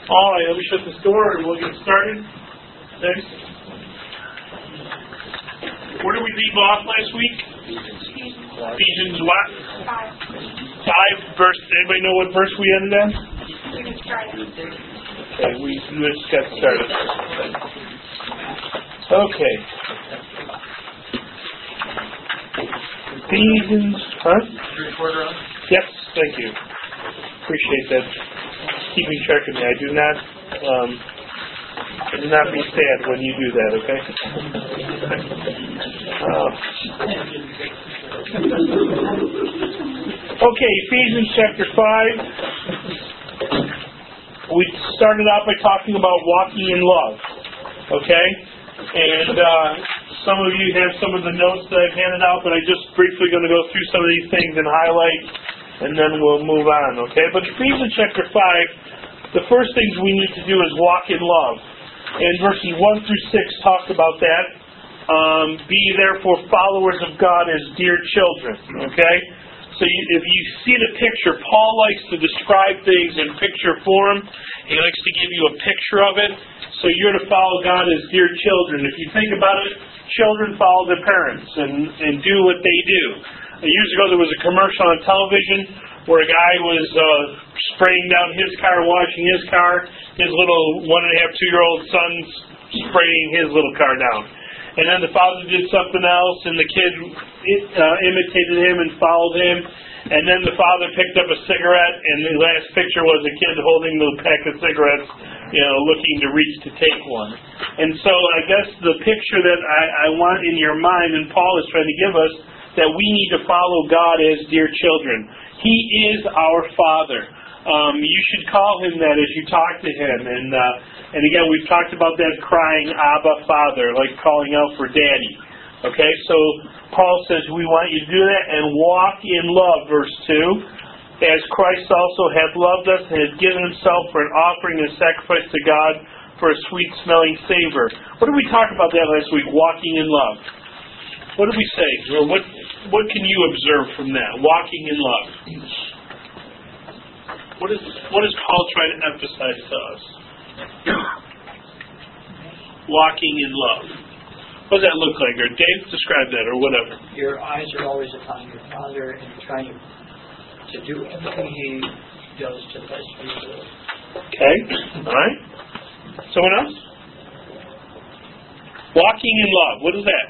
All right, let me shut this door and we'll get started. Next. Where did we leave off last week? Ephesians what? 5 verse. Anybody know what verse we ended on? Okay, we just got started. Okay. Ephesians, huh? Yes, thank you. Appreciate that. Keeping track of me. I do not be sad when you do that, okay? Okay, Ephesians chapter 5. We started out by talking about walking in love, okay? And some of you have some of the notes that I've handed out, but I'm just briefly going to go through some of these things and highlight, and then we'll move on, okay? But Ephesians chapter 5, the first things we need to do is walk in love. And verses 1 through 6 talk about that. Be therefore followers of God as dear children, okay? So if you see the picture, Paul likes to describe things in picture form. He likes to give you a picture of it. So you're to follow God as dear children. If you think about it, children follow their parents and do what they do. Years ago there was a commercial on television where a guy was spraying down his car, washing his car. His little 1.5, 2-year-old son's spraying his little car down. And then the father did something else, and the kid imitated him and followed him. And then the father picked up a cigarette, and the last picture was a kid holding the pack of cigarettes, looking to reach to take one. And so I guess the picture that I want in your mind, and Paul is trying to give us, that we need to follow God as dear children. He is our Father. You should call Him that as you talk to Him. And again, we've talked about that crying, Abba, Father, like calling out for Daddy. Okay, so Paul says we want you to do that and walk in love, verse 2. As Christ also hath loved us and hath given Himself for an offering and sacrifice to God for a sweet-smelling savor. What did we talk about that last week? Walking in love. What did we say? Or what can you observe from that? Walking in love. What is Paul trying to emphasize to us? Walking in love. What does that look like? Or Dave, describe that, or whatever. Your eyes are always upon your Father, and you're trying to do everything He does to the best of your ability. Okay, all right. Someone else? Walking in love. What is that?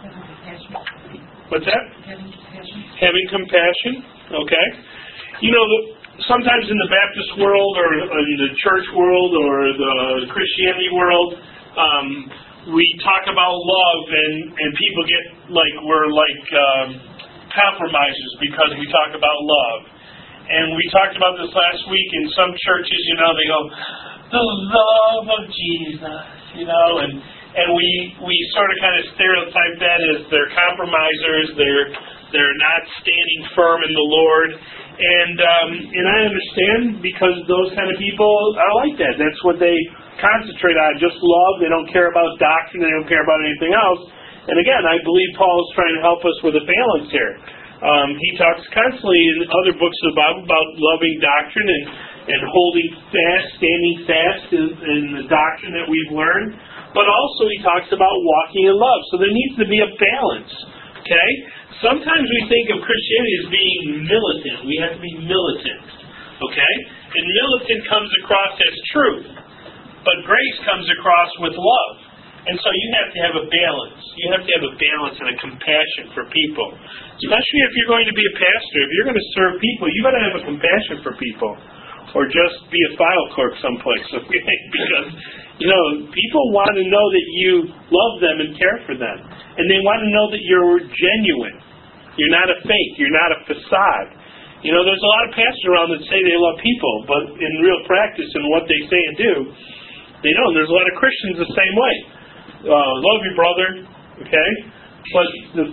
What's that? Having compassion. Okay. Sometimes in the Baptist world or in the church world or the Christianity world, we talk about love and people get like we're compromisers because we talk about love. And we talked about this last week in some churches, they go, the love of Jesus, and we sort of kind of stereotype that as they're compromisers, they're not standing firm in the Lord. And I understand because those kind of people are like that. That's what they concentrate on, just love. They don't care about doctrine. They don't care about anything else. And again, I believe Paul is trying to help us with a balance here. He talks constantly in other books of the Bible about loving doctrine and holding fast, standing fast in the doctrine that we've learned. But also he talks about walking in love. So there needs to be a balance. Okay? Sometimes we think of Christianity as being militant. We have to be militant. Okay? And militant comes across as truth. But grace comes across with love. And so you have to have a balance. You have to have a balance and a compassion for people. Especially if you're going to be a pastor. If you're going to serve people, you've got to have a compassion for people. Or just be a file clerk someplace. Okay? Because, people want to know that you love them and care for them. And they want to know that you're genuine. You're not a fake. You're not a facade. There's a lot of pastors around that say they love people, but in real practice and what they say and do, they don't. There's a lot of Christians the same way. Love your brother, okay? But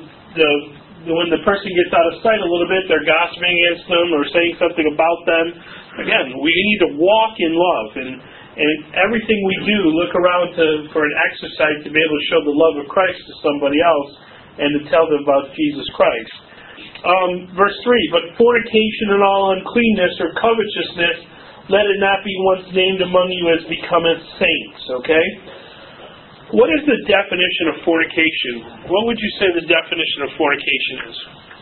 when the person gets out of sight a little bit, they're gossiping against them or saying something about them. Again, we need to walk in love, and everything we do, look around for an exercise to be able to show the love of Christ to somebody else and to tell them about Jesus Christ. Verse 3, but fornication and all uncleanness or covetousness, let it not be once named among you as becometh saints, okay? What is the definition of fornication? What would you say the definition of fornication is?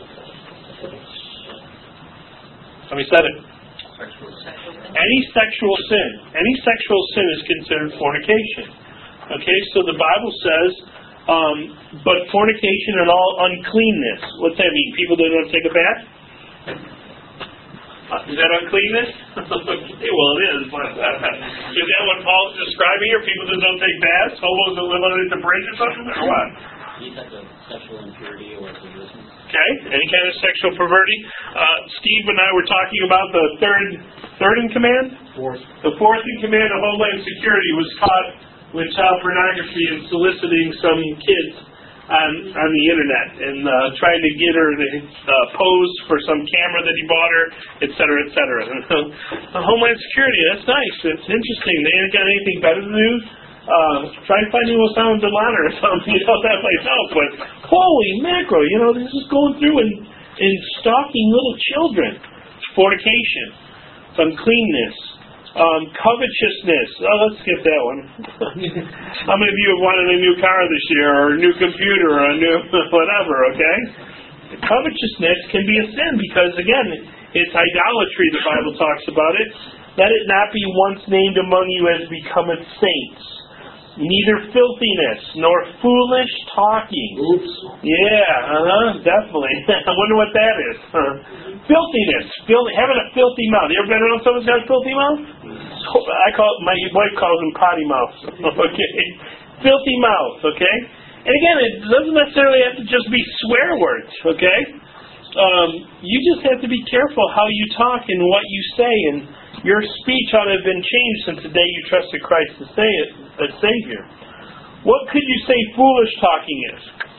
Somebody said it. Any sexual sin. Any sexual sin is considered fornication. Okay, so the Bible says, but fornication and all uncleanness. What's that mean? People don't want to take a bath? Is that uncleanness? Okay, well it is. Is that what Paul's describing here? People that don't take baths? Hobos that live underneath the bridge or something? Or what? Any type of sexual impurity or perversion. Okay, any kind of sexual perverting. Steve and I were talking about the third in command? Fourth. The fourth in command of Homeland Security was caught with child pornography and soliciting some kids on the internet and trying to get her to pose for some camera that he bought her, et cetera, et cetera. Homeland Security, that's nice. It's interesting. They ain't got anything better to do. Try and find Osama bin Laden or something, that might help. But holy mackerel, this is going through and stalking little children. Fornication, uncleanness, covetousness. Oh, let's skip that one. How many of you have wanted a new car this year, or a new computer, or a new whatever? Okay, covetousness can be a sin because again, it's idolatry. The Bible talks about it. Let it not be once named among you as becometh saints. Neither filthiness, nor foolish talking. Oops. Yeah, definitely. I wonder what that is. Filthiness, having a filthy mouth. You ever been around someone who's got a filthy mouth? My wife calls them potty mouth. Okay, filthy mouth. Okay, and again, it doesn't necessarily have to just be swear words. Okay, you just have to be careful how you talk and what you say, and your speech ought to have been changed since the day you trusted Christ to say it as Savior. What could you say foolish talking is?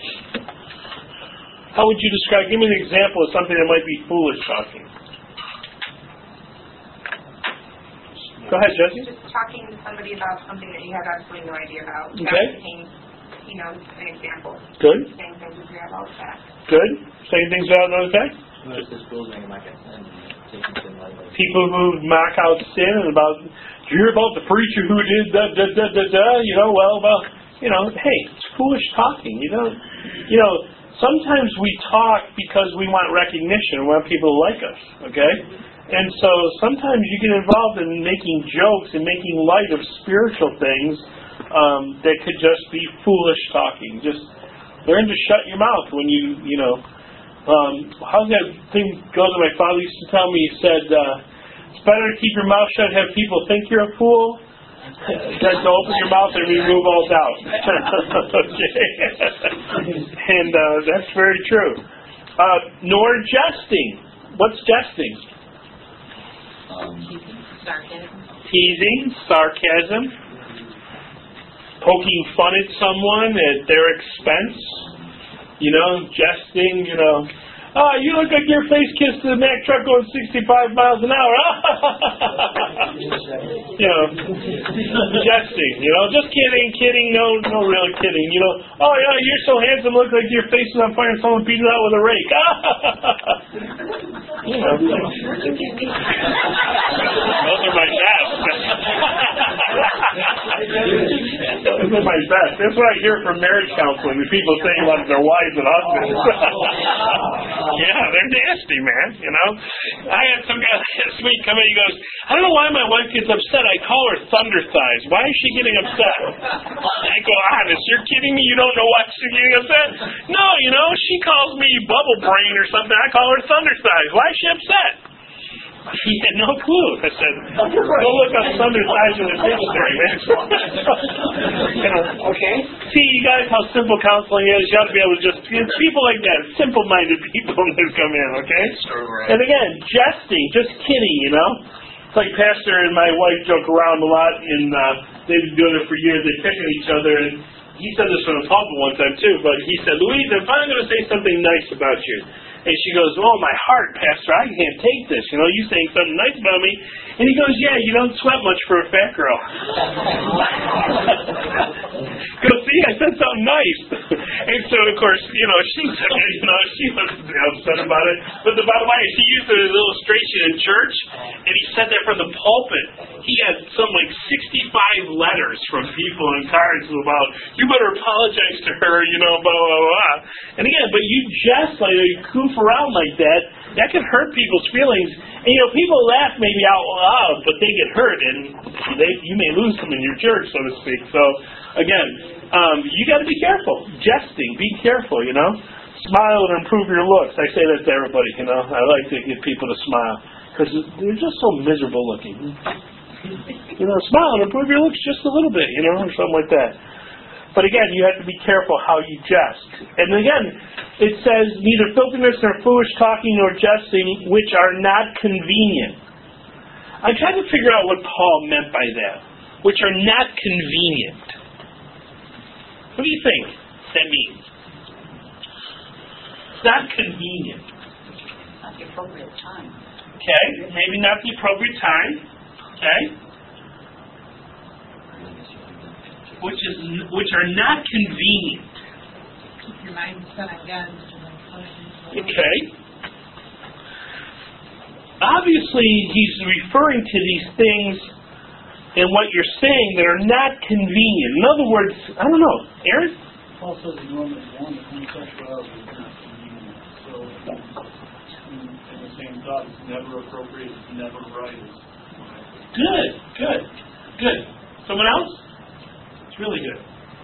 How would you describe? Give me an example of something that might be foolish talking. Go ahead, Jesse. Just talking to somebody about something that you have absolutely no idea about. Okay. That became, an example. Good. Saying things with your about that. Good. Saying things without no effect. People who mock out sin and about, do you hear about the preacher who did da da da da da? Hey, it's foolish talking. Sometimes we talk because we want recognition, we want people to like us. Okay, and so sometimes you get involved in making jokes and making light of spiritual things that could just be foolish talking. Just learn to shut your mouth when how's that thing goes that my father used to tell me? He said, it's better to keep your mouth shut and have people think you're a fool than to open your mouth and remove all doubt. Okay. And that's very true. Nor jesting. What's jesting? Sarcasm. Teasing, sarcasm, poking fun at someone at their expense. Jesting, you look like your face kissed the Mack truck going 65 miles an hour. Jesting, just kidding, no real kidding. You're so handsome, look like your face is on fire and someone beat it out with a rake. Those are my best. Those are my best. That's what I hear from marriage counseling, the people saying about their wives and husbands. Yeah, they're nasty, man, I had some guy this week come in, he goes, I don't know why my wife gets upset. I call her thunder thighs. Why is she getting upset? I go, honest, you're kidding me? You don't know why she's getting upset? No, she calls me bubble brain or something. I call her thunder thighs. Why is she upset? He had no clue. I said, go look up thunder thighs in the dictionary, man. Okay. See, you guys, how simple counseling is. You ought to be able to it's people like that, simple-minded people that come in, okay? And again, jesting, just kidding, It's like Pastor and my wife joke around a lot, and they've been doing it for years. They pick at each other, and he said this from the pulpit one time, too, but he said, Louise, if I'm going to say something nice about you, And she goes, oh, my heart, Pastor, I can't take this. You know, you saying something nice about me. And he goes, yeah, you don't sweat much for a fat girl. Go, see, I said something nice. And so, of course, you know, she was upset about it. But the bottom line is, he used an illustration in church, and he said that from the pulpit. He had some like 65 letters from people and cards about, you better apologize to her, you know, blah, blah, blah. And again, but you jest like, you goof around like that can hurt people's feelings. And, you know, people laugh maybe out loud, but they get hurt, and you may lose them in your church, so to speak. So, again, you got to be careful. Jesting, be careful, you know. Smile and improve your looks. I say that to everybody, you know. I like to get people to smile, because they're just so miserable looking. You know, smile and improve your looks just a little bit, you know, or something like that. But again, you have to be careful how you jest. And again, it says, neither filthiness nor foolish talking nor jesting, which are not convenient. I tried to figure out what Paul meant by that. Which are not convenient. What do you think that means? It's not convenient. Not the appropriate time. Okay, maybe not the appropriate time. Okay? Which are not convenient. Keep your mind set on God. Okay. Obviously, he's referring to these things in what you're saying that are not convenient. In other words, I don't know, Aaron? Paul says in Romans 1 that homosexuality is not convenient. So, in the same thought, it's never appropriate, it's never right. Good. Someone else? It's really good.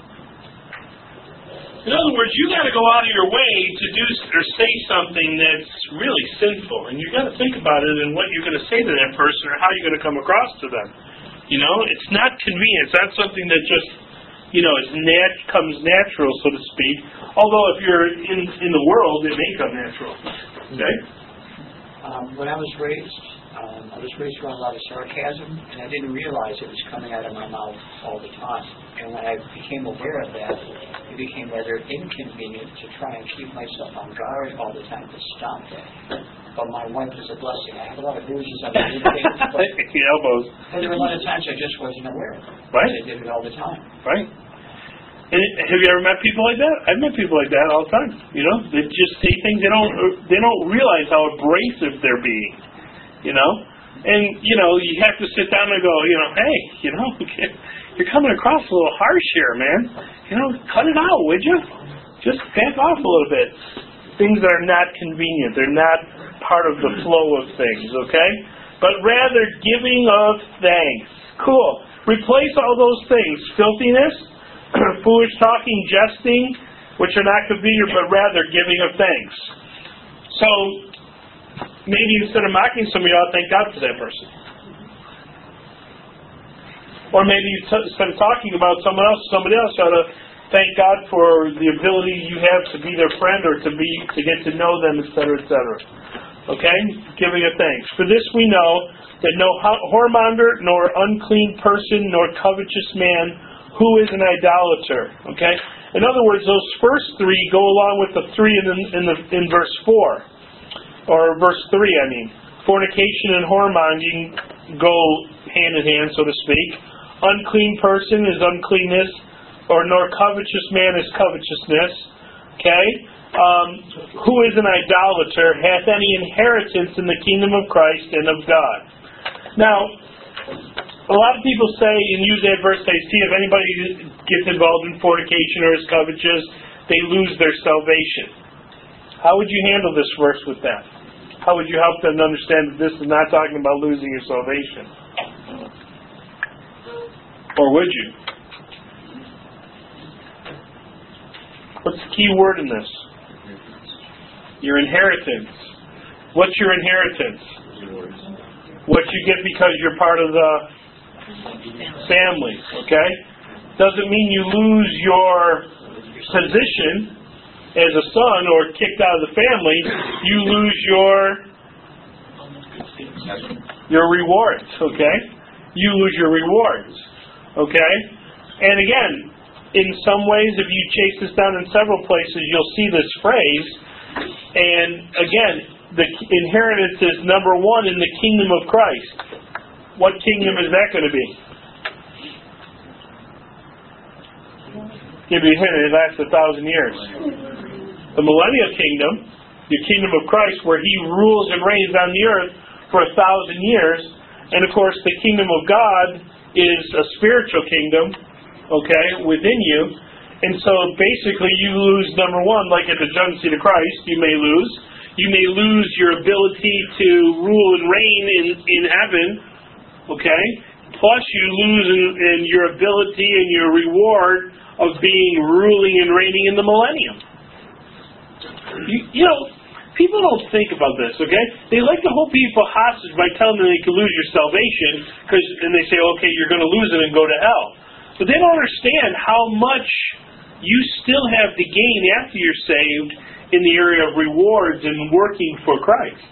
In other words, you got to go out of your way to do or say something that's really sinful, and you got to think about it and what you're going to say to that person or how you're going to come across to them. You know, it's not convenient. It's not something that just, you know, comes natural, so to speak. Although if you're in the world, it may come natural. Okay. When I was raised around a lot of sarcasm, and I didn't realize it was coming out of my mouth all the time. And when I became aware of that, it became rather inconvenient to try and keep myself on guard all the time to stop that. But my wife is a blessing. I have a lot of bruises on my face, but the elbows. But there were a lot of times I just wasn't aware of it. Right. I did it all the time. Right. And have you ever met people like that? I've met people like that all the time. You know, they just say things they don't realize how abrasive they're being. You know, and you know you have to sit down and go, you know, hey, you know, you're coming across a little harsh here, man. You know, cut it out, would you? Just back off a little bit. Things that are not convenient. They're not part of the flow of things. Okay, but rather giving of thanks. Cool. Replace all those things: filthiness, foolish talking, jesting, which are not convenient, but rather giving of thanks. So, maybe instead of mocking somebody, you ought to thank God for that person. Or maybe instead of talking about somebody else ought to thank God for the ability you have to be their friend or to get to know them, etc., etc. Okay? Giving of thanks. For this we know that no whoremonger, nor unclean person, nor covetous man, who is an idolater. Okay? In other words, those first three go along with the three in verse 4. Or verse 3, I mean. Fornication and whoremongering go hand in hand, so to speak. Unclean person is uncleanness, or nor covetous man is covetousness. Okay? Who is an idolater, hath any inheritance in the kingdom of Christ and of God. Now, a lot of people say and use that verse, they see if anybody gets involved in fornication or is covetous, they lose their salvation. How would you handle this verse with that? How would you help them to understand that this is not talking about losing your salvation? Or would you? What's the key word in this? Your inheritance. What's your inheritance? What you get because you're part of the family, okay? Doesn't mean you lose your position as a son or kicked out of the family. You lose your rewards, okay? You lose your rewards, okay? And again, in some ways, if you chase this down in several places, you'll see this phrase, And again, the inheritance is number one in the kingdom of Christ. What kingdom is that going to be? Give you a hint, it lasts 1,000 years. The millennial kingdom, the kingdom of Christ, where He rules and reigns on the earth for 1,000 years. And of course, the kingdom of God is a spiritual kingdom, okay, within you. And so basically you lose, number one, like at the judgment seat of Christ, you may lose. You may lose your ability to rule and reign in heaven, okay? Plus you lose in your ability and your reward of being ruling and reigning in the millennium. You know, people don't think about this, okay? They like to hold people hostage by telling them they can lose your salvation, and they say, okay, you're going to lose it and go to hell. But they don't understand how much you still have to gain after you're saved in the area of rewards and working for Christ.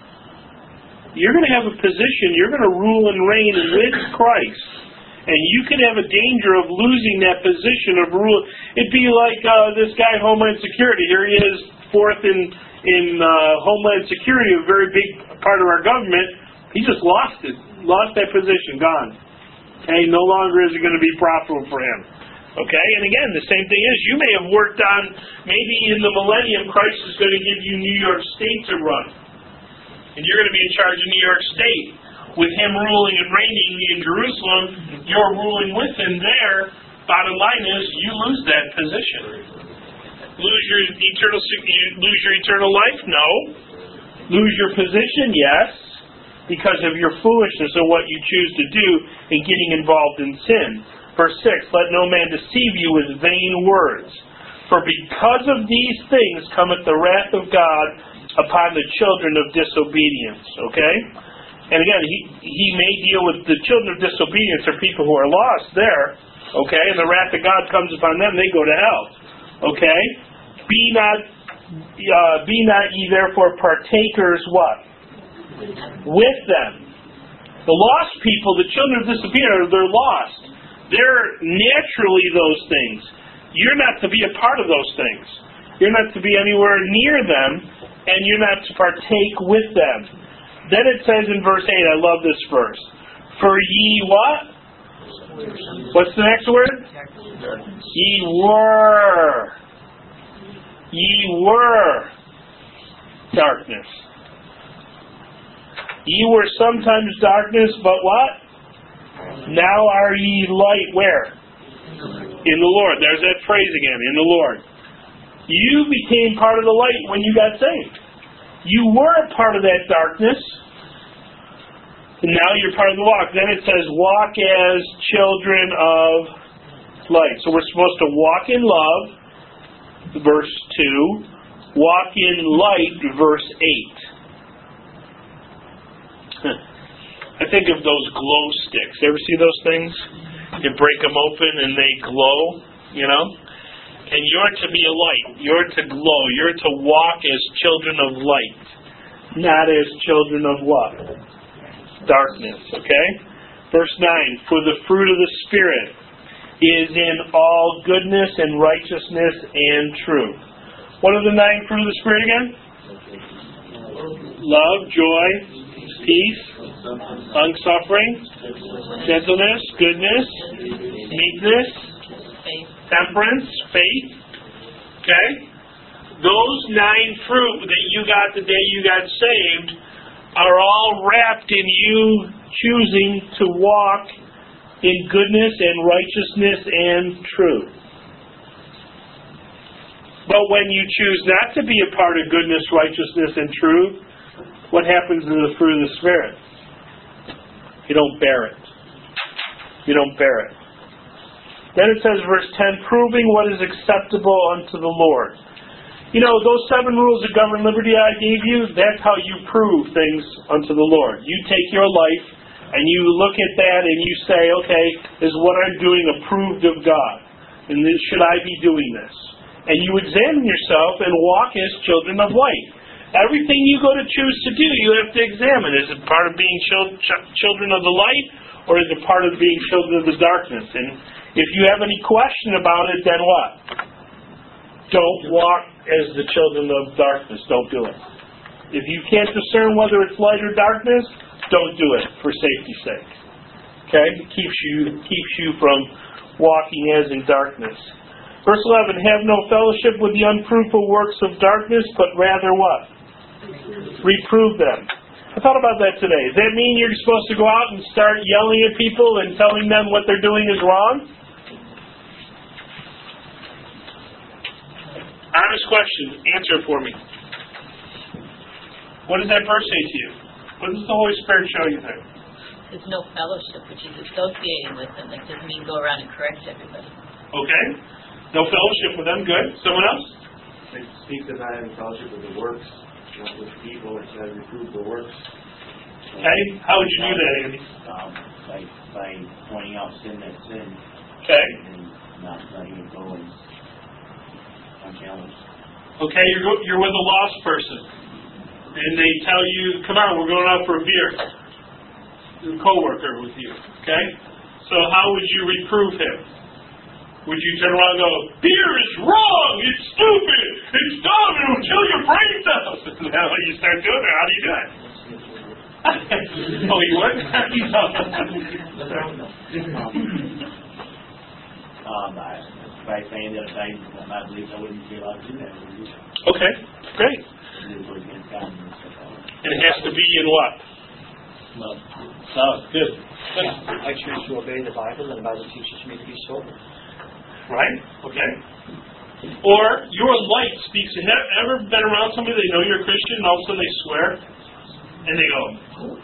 You're going to have a position, you're going to rule and reign with Christ. And you could have a danger of losing that position of rule. It'd be like this guy, Homeland Security. Here he is, fourth in Homeland Security, a very big part of our government. He just lost it. Lost that position. Gone. Okay, no longer is it going to be profitable for him. Okay, and again, the same thing is, you may have worked on, maybe in the millennium, Christ is going to give you New York State to run. And you're going to be in charge of New York State. With Him ruling and reigning in Jerusalem, you're ruling with Him there. Bottom line is, you lose that position. Lose your eternal life? No. Lose your position? Yes. Because of your foolishness and what you choose to do in getting involved in sin. Verse 6, let no man deceive you with vain words. For because of these things cometh the wrath of God upon the children of disobedience. Okay? And again, he may deal with the children of disobedience or people who are lost there. Okay? And the wrath of God comes upon them, they go to hell. Okay? Be not ye therefore partakers what? With them. The lost people, the children of disobedience, they're lost. They're naturally those things. You're not to be a part of those things. You're not to be anywhere near them, and you're not to partake with them. Then it says in verse 8, I love this verse. For ye what? What's the next word? Ye were. Ye were darkness. Ye were sometimes darkness, but what? Now are ye light where? In the Lord. There's that phrase again, in the Lord. You became part of the light when you got saved. You were a part of that darkness, and now you're part of the walk. Then it says, walk as children of light. So we're supposed to walk in love, verse 2. Walk in light, verse 8. I think of those glow sticks. You ever see those things? You break them open and they glow, you know? And you're to be a light. You're to glow. You're to walk as children of light. Not as children of what? Darkness, okay? Verse 9, for the fruit of the Spirit is in all goodness and righteousness and truth. What are the 9 fruit of the Spirit again? Love, joy, peace, long-suffering, gentleness, goodness, meekness, temperance, faith. Okay? Those 9 fruit that you got the day you got saved are all wrapped in you choosing to walk in goodness and righteousness and truth. But when you choose not to be a part of goodness, righteousness, and truth, what happens to the fruit of the Spirit? You don't bear it. You don't bear it. Then it says, verse 10, proving what is acceptable unto the Lord. You know, those 7 rules of government liberty I gave you, that's how you prove things unto the Lord. You take your life and you look at that and you say, okay, is what I'm doing approved of God? And should I be doing this? And you examine yourself and walk as children of light. Everything you go to choose to do, you have to examine. Is it part of being children of the light, or is it part of being children of the darkness? And if you have any question about it, then what? Don't walk as the children of darkness. Don't do it. If you can't discern whether it's light or darkness, don't do it for safety's sake. Okay? It keeps you from walking as in darkness. Verse 11, have no fellowship with the unfruitful works of darkness, but rather what? Reprove them. I thought about that today. Does that mean you're supposed to go out and start yelling at people and telling them what they're doing is wrong? Honest question. Answer it for me. What does that verse say to you? What does the Holy Spirit show you there? There's no fellowship, which is associating with them. That doesn't mean go around and correct everybody. Okay. No fellowship with them. Good. Someone else? It speaks of not having fellowship with the works, not with people. It says reprove the works. Okay. How would you do that, Andy? By pointing out sin that's sin. Okay. And not letting it go and unchallenged. Okay, you're with a lost person, and they tell you, "Come on, we're going out for a beer." A coworker with you. Okay. So how would you reprove him? Would you turn around and go, "Beer is wrong, it's stupid, it's dumb, it'll kill your brain cells"? Is that what you start doing, or how do you do it? Oh, you would? By saying that I believe I wouldn't be allowed to do that. Okay, great. And it has to be in what? Love. Oh, good. I choose to obey the Bible, and the Bible teaches me to be sober. Right? Okay. Or your light speaks. Have ever been around somebody they know you're a Christian and all of a sudden they swear? And they go,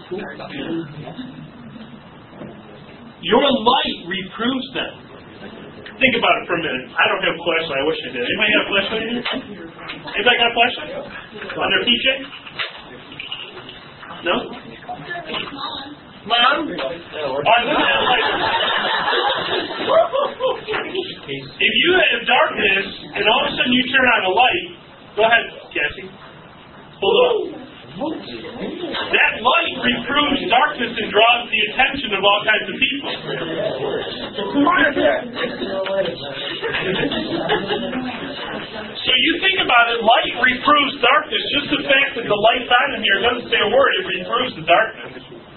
your light reproves them. Think about it for a minute. I don't have a flashlight. I wish I did. Anybody got a flashlight in here? Anybody got a flashlight? On their PJ? No? Mom? If you have darkness and all of a sudden you turn on a light, go ahead, Cassie. Hold on. That light reproves darkness and draws the attention of all kinds of people. So you think about it, light reproves darkness. Just the fact that the light's on in here doesn't say a word, it reproves the darkness.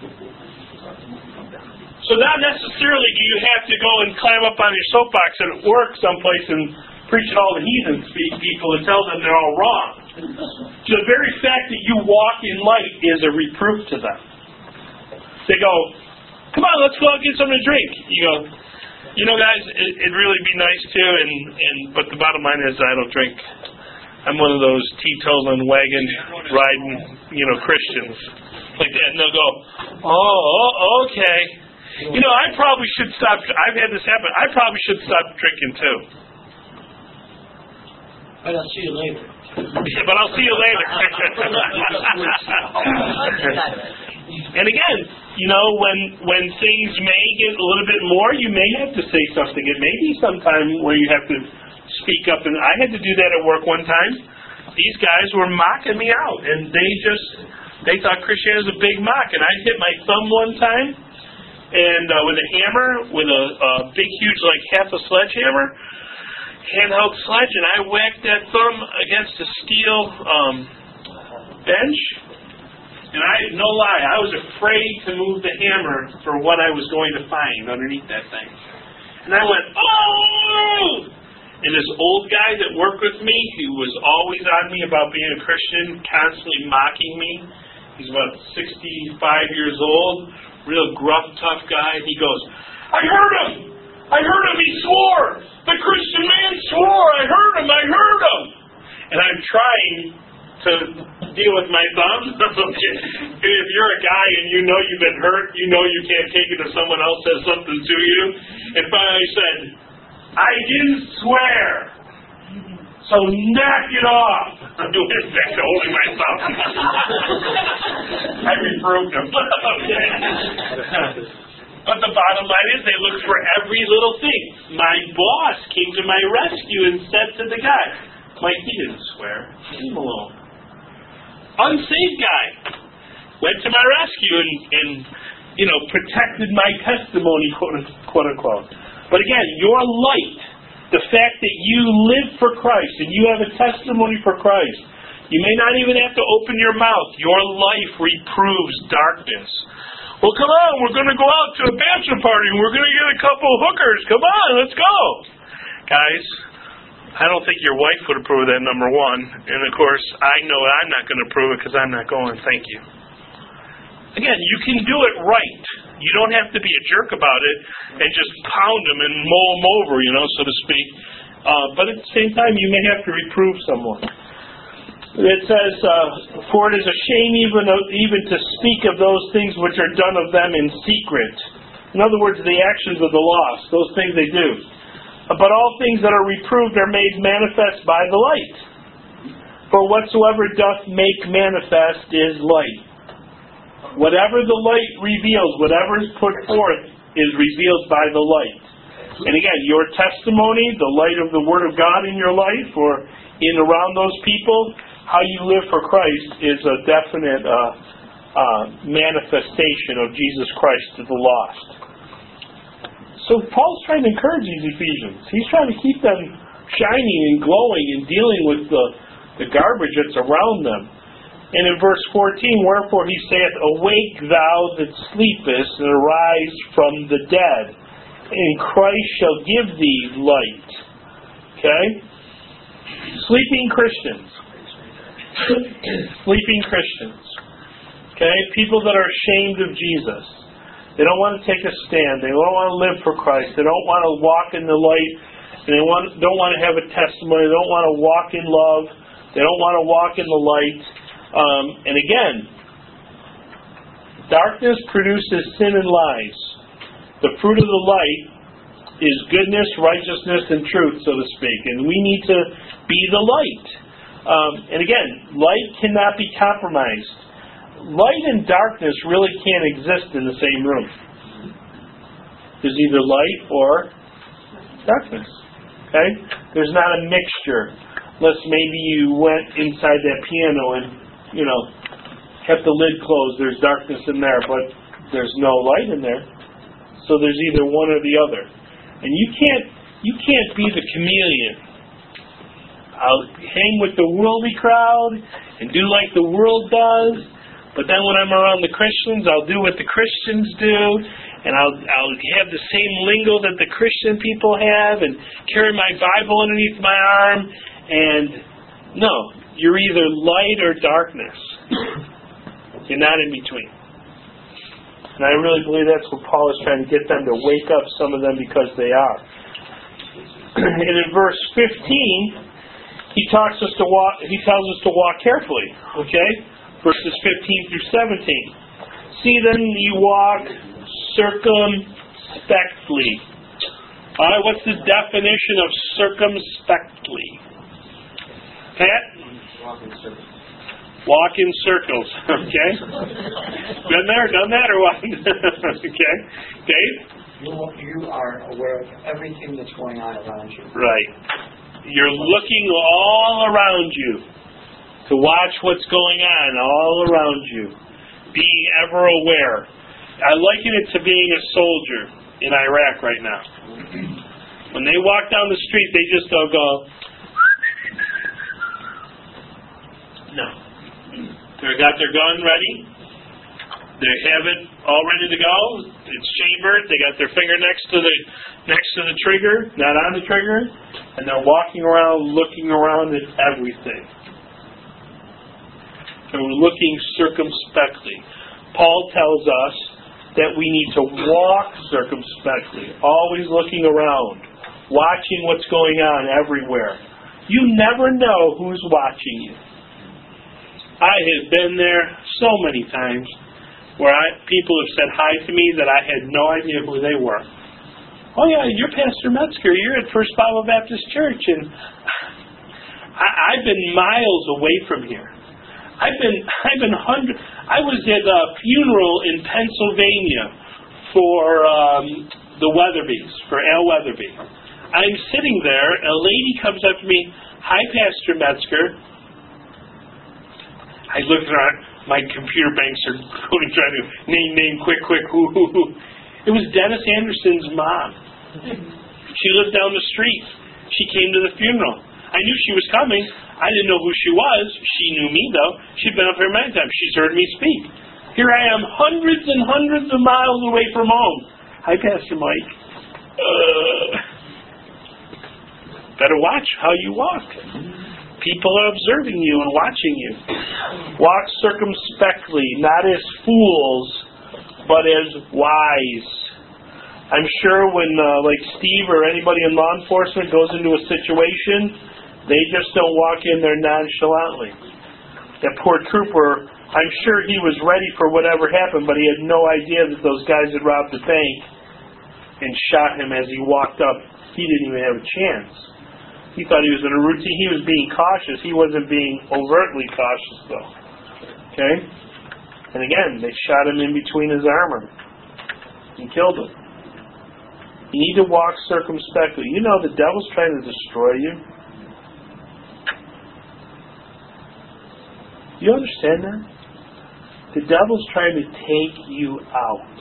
So not necessarily do you have to go and climb up on your soapbox and work someplace and preach at all the heathen people and tell them they're all wrong. So the very fact that you walk in light is a reproof to them. They go, "Come on, let's go out and get something to drink." You go, "You know, guys, it'd really be nice too, but the bottom line is I don't drink. I'm one of those teetotaling wagon riding, Christians like that." And they'll go, "Oh, okay. I probably should stop. I've had this happen. I probably should stop drinking too." But I'll see you later. But I'll see you later. And again, when things may get a little bit more, you may have to say something. It may be sometime where you have to speak up. And I had to do that at work one time. These guys were mocking me out, and they thought Christianity was a big mock. And I hit my thumb one time, and with a hammer, with a big, huge, like half a sledgehammer, handheld sledge, and I whacked that thumb against a steel bench. And no lie, I was afraid to move the hammer for what I was going to find underneath that thing. And I went, "Oh!" And this old guy that worked with me, who was always on me about being a Christian, constantly mocking me. He's about 65 years old, real gruff, tough guy. He goes, I heard him! He swore! The Christian man swore! I heard him! And I'm trying to deal with my thumb. If you're a guy and you know you've been hurt, you know you can't take it if someone else says something to you. And finally I said, I didn't swear, so knock it off. I'm doing it back to holding my thumb. I reproved him. Okay. But the bottom line is they look for every little thing. My boss came to my rescue and said to the guy, Mike, he didn't swear. Leave him alone. Unsaved guy went to my rescue and protected my testimony, quote unquote. But again, your light The fact that you live for Christ and you have a testimony for Christ. You may not even have to open your mouth. Your life reproves darkness. Well, come on, we're going to go out to a bachelor party and we're going to get a couple of hookers. Come on, let's go. Guys, I don't think your wife would approve of that, number one. And, of course, I know I'm not going to approve it because I'm not going. Thank you. Again, you can do it right. You don't have to be a jerk about it and just pound them and mow them over, so to speak. But at the same time, you may have to reprove someone. It says, for it is a shame even to speak of those things which are done of them in secret. In other words, the actions of the lost, those things they do. But all things that are reproved are made manifest by the light. For whatsoever doth make manifest is light. Whatever the light reveals, whatever is put forth, is revealed by the light. And again, your testimony, the light of the Word of God in your life, or in around those people, how you live for Christ is a definite manifestation of Jesus Christ to the lost. So Paul's trying to encourage these Ephesians. He's trying to keep them shining and glowing and dealing with the garbage that's around them. And in verse 14, wherefore he saith, awake thou that sleepest, and arise from the dead, and Christ shall give thee light. Okay? Sleeping Christians. Sleeping Christians. Okay? People that are ashamed of Jesus. They don't want to take a stand. They don't want to live for Christ. They don't want to walk in the light. And they don't want to have a testimony. They don't want to walk in love. They don't want to walk in the light. And again, darkness produces sin and lies. The fruit of the light is goodness, righteousness, and truth, so to speak. And we need to be the light. And again, light cannot be compromised. Light and darkness really can't exist in the same room. There's either light or darkness. Okay? There's not a mixture. Unless maybe you went inside that piano and, kept the lid closed. There's darkness in there, but there's no light in there. So there's either one or the other. And you can't be the chameleon. I'll hang with the worldly crowd and do like the world does. But then when I'm around the Christians, I'll do what the Christians do, and I'll have the same lingo that the Christian people have, and carry my Bible underneath my arm. And no, you're either light or darkness. You're not in between. And I really believe that's what Paul is trying to get them to wake up, some of them, because they are. And in verse 15, he tells us to walk carefully. Okay? Verses 15 through 17. See then you walk circumspectly. Alright, what's the definition of circumspectly? Pat? Walk in circles. Okay? Been there, done that, or what? Okay. Dave? You are aware of everything that's going on around you. Right. You're looking all around you to watch what's going on all around you. Being ever aware. I liken it to being a soldier in Iraq right now. When they walk down the street, they just don't go, no. They got their gun ready. They have it all ready to go. It's chambered. They got their finger next to the trigger, not on the trigger, and they're walking around, looking around at everything. And we're looking circumspectly. Paul tells us that we need to walk circumspectly, always looking around, watching what's going on everywhere. You never know who's watching you. I have been there so many times where people have said hi to me that I had no idea who they were. Oh yeah, you're Pastor Metzger. You're at First Bible Baptist Church, and I've been miles away from here. I was at a funeral in Pennsylvania for the Weatherbys, for Al Weatherby. I'm sitting there, and a lady comes up to me, hi, Pastor Metzger. I look at her, my computer banks are going, trying to name, quick, who. It was Dennis Anderson's mom. She lived down the street. She came to the funeral. I knew she was coming. I didn't know who she was. She knew me, though. She'd been up here many times. She's heard me speak. Here I am, hundreds and hundreds of miles away from home. Hi, Pastor Mike. Better watch how you walk. People are observing you and watching you. Walk circumspectly, not as fools, but as wise. I'm sure when, like Steve or anybody in law enforcement goes into a situation, they just don't walk in there nonchalantly. That poor trooper, I'm sure he was ready for whatever happened, but he had no idea that those guys had robbed the bank and shot him as he walked up. He didn't even have a chance. He thought he was in a routine. He was being cautious. He wasn't being overtly cautious, though. Okay? And again, they shot him in between his armor and killed him. You need to walk circumspectly. You know the devil's trying to destroy you. You understand that? The devil's trying to take you out.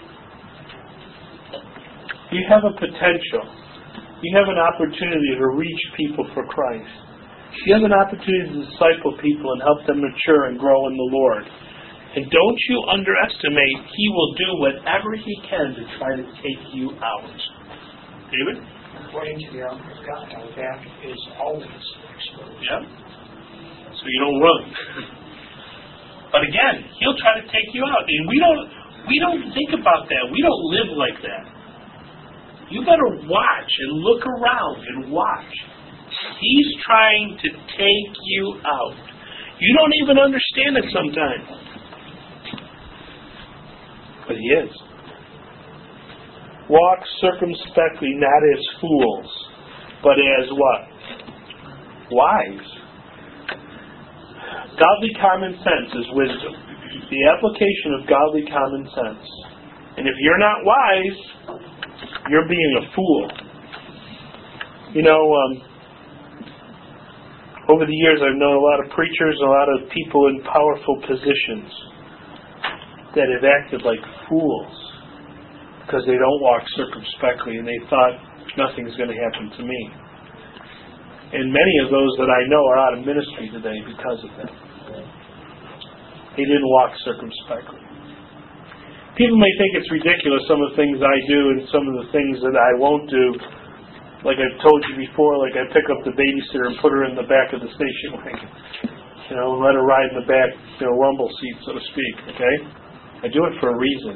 You have a potential. You have an opportunity to reach people for Christ. You have an opportunity to disciple people and help them mature and grow in the Lord. And don't you underestimate, he will do whatever he can to try to take you out. David? According to the armor of God, our back is always exposed. Yeah. So you don't run. But again, he'll try to take you out. And we don't think about that. We don't live like that. You better watch and look around and watch. He's trying to take you out. You don't even understand it sometimes. But he is. Walk circumspectly, not as fools, but as what? Wise. Godly common sense is wisdom. The application of godly common sense. And if you're not wise, you're being a fool. You know, over the years I've known a lot of preachers, a lot of people in powerful positions that have acted like fools because they don't walk circumspectly and they thought nothing's going to happen to me. And many of those that I know are out of ministry today because of that. They didn't walk circumspectly. People may think it's ridiculous, some of the things I do and some of the things that I won't do. Like I've told you before, like I pick up the babysitter and put her in the back of the station wagon. You know, let her ride in the back, rumble seat, so to speak, okay? I do it for a reason.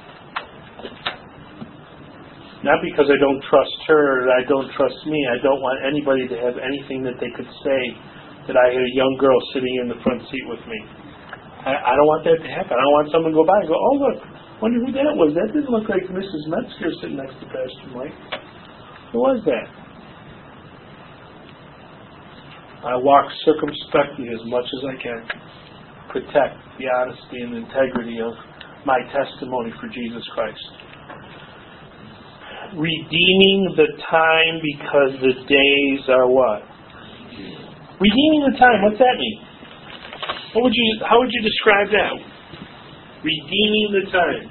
Not because I don't trust her or I don't trust me. I don't want anybody to have anything that they could say that I had a young girl sitting in the front seat with me. I don't want that to happen. I don't want someone to go by and go, oh, look, wonder who that was. That didn't look like Mrs. Metzger sitting next to Pastor Mike. Who was that? I walk circumspectly as much as I can. Protect the honesty and integrity of my testimony for Jesus Christ. Redeeming the time because the days are what? Redeeming the time, what's that mean? How would you describe that? Redeeming the time.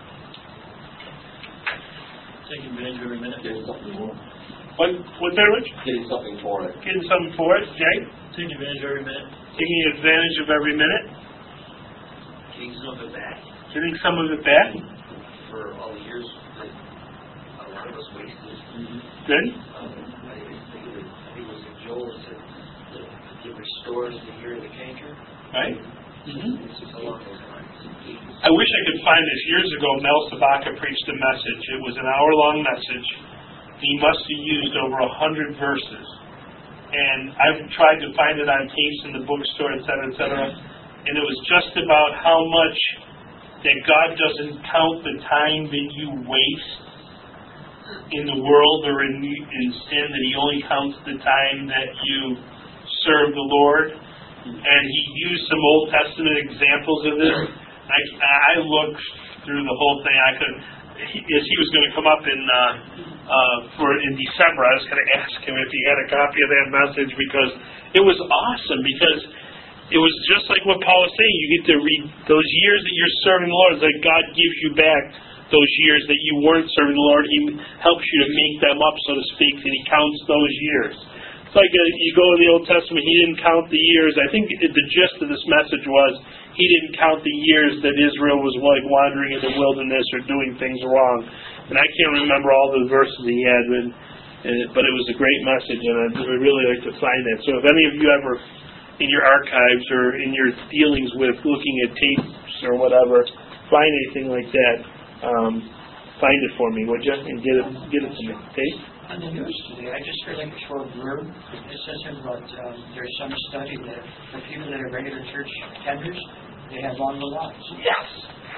Taking advantage of every minute. Getting something for it. What's that, Rich? Getting something for it. Getting something for it. Jay? Taking advantage of every minute. Taking advantage of every minute. Getting some of it back. Getting some of it back. For all the years that a lot of us wasted. Good. I think it was Joel that said it restores the year of the canker. Right? It's along those lines. I wish I could find this. Years ago, Mel Sabaka preached a message. It was an hour-long message. He must have used over 100 verses. And I've tried to find it on tapes in the bookstore, et cetera, and it was just about how much that God doesn't count the time that you waste in the world or in sin, that He only counts the time that you serve the Lord. And he used some Old Testament examples of this. I looked through the whole thing. As he was going to come up in December, I was going to ask him if he had a copy of that message because it was awesome. Because it was just like what Paul was saying. You get to read those years that you're serving the Lord. It's like God gives you back those years that you weren't serving the Lord. He helps you to make them up, so to speak, and He counts those years. It's like you go in the Old Testament, He didn't count the years. I think the gist of this message was He didn't count the years that Israel was like wandering in the wilderness or doing things wrong. And I can't remember all the verses He had, but it was a great message, and I would really like to find that. So if any of you ever, in your archives or in your dealings with looking at tapes or whatever, find anything like that, find it for me, would you? And get it to me. Dave? On the news today, I just heard like a short blurb. It says about there's some study that for people that are regular church attenders, they have longer lives. Yes!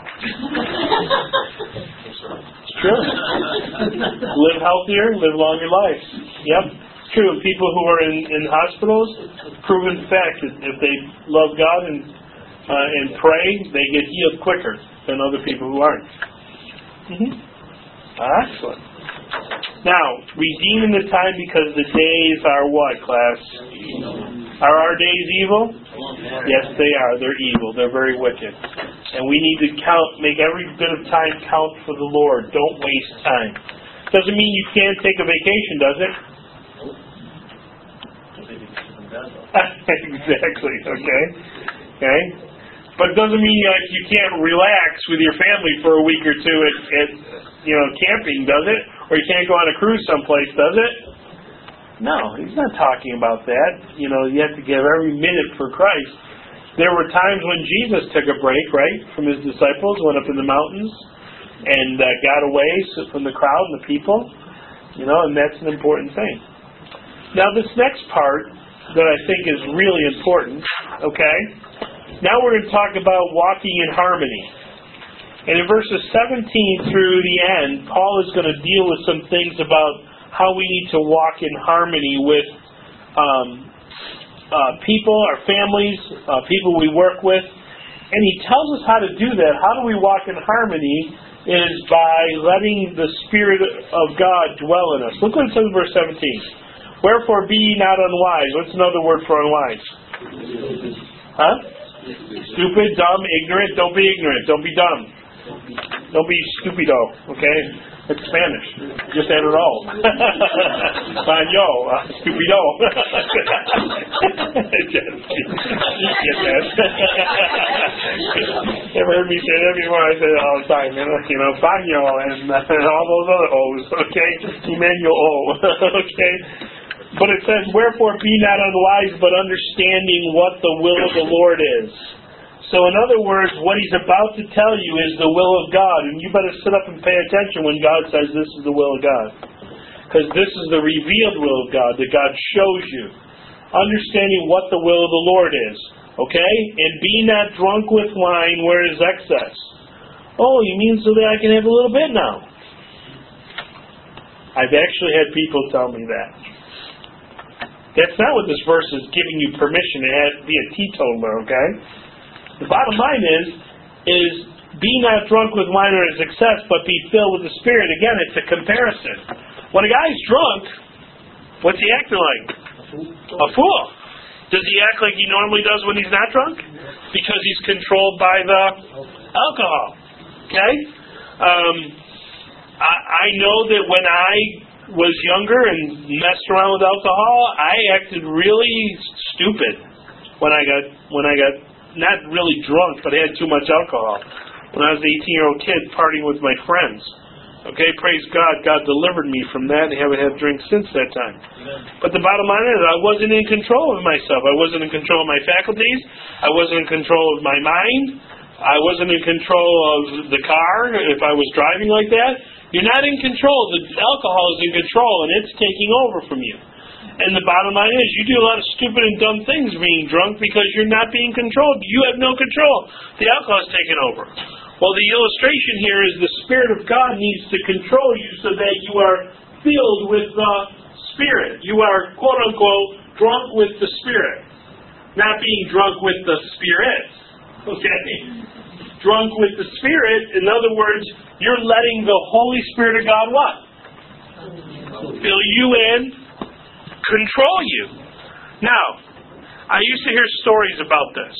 It's true. Live healthier, live longer lives. Yep. It's true. People who are in hospitals, proven fact that if they love God and pray, they get healed quicker than other people who aren't. Excellent. Now, redeeming the time because the days are what, class? Are our days evil? Yes, they are. They're evil. They're very wicked. And we need to make every bit of time count for the Lord. Don't waste time. Doesn't mean you can't take a vacation, does it? Exactly. Okay. But it doesn't mean you can't relax with your family for a week or two at camping, does it? Or you can't go on a cruise someplace, does it? No, he's not talking about that. You have to give every minute for Christ. There were times when Jesus took a break, right, from His disciples, went up in the mountains, and got away from the crowd and the people. And that's an important thing. Now, this next part that I think is really important, okay? Now we're going to talk about walking in harmony. And in verses 17 through the end, Paul is going to deal with some things about how we need to walk in harmony with people, our families, people we work with. And he tells us how to do that. How do we walk in harmony is by letting the Spirit of God dwell in us. Look what it says in verse 17. Wherefore be ye not unwise. What's another word for unwise? Huh? Stupid, dumb, ignorant. Don't be ignorant. Don't be dumb. Don't be stupido. Okay? It's Spanish. Just add it all. Baño. Stupido. Ever heard me say that before? I say it all the time. Baño and all those other O's. Okay? Emmanuel O. Okay? But it says, wherefore be not unwise, but understanding what the will of the Lord is. So in other words, what he's about to tell you is the will of God. And you better sit up and pay attention when God says this is the will of God. Because this is the revealed will of God that God shows you. Understanding what the will of the Lord is. Okay? And be not drunk with wine where is excess. Oh, you mean so that I can have a little bit now? I've actually had people tell me that. That's not what this verse is giving you permission to be a teetotaler, okay? The bottom line is be not drunk with wine or its excess, but be filled with the Spirit. Again, it's a comparison. When a guy's drunk, what's he acting like? A fool. Does he act like he normally does when he's not drunk? Because he's controlled by the alcohol. Okay? I know that when I was younger and messed around with alcohol, I acted really stupid when I got not really drunk, but I had too much alcohol. When I was an 18-year-old kid partying with my friends. Okay, praise God, God delivered me from that and haven't had drinks since that time. But the bottom line is I wasn't in control of myself. I wasn't in control of my faculties. I wasn't in control of my mind. I wasn't in control of the car if I was driving like that. You're not in control. The alcohol is in control, and it's taking over from you. And the bottom line is, you do a lot of stupid and dumb things being drunk because you're not being controlled. You have no control. The alcohol is taking over. Well, the illustration here is the Spirit of God needs to control you so that you are filled with the Spirit. You are, quote unquote, drunk with the Spirit. Not being drunk with the Spirit. Okay? Drunk with the Spirit, in other words, you're letting the Holy Spirit of God what? Fill you in, control you. Now, I used to hear stories about this.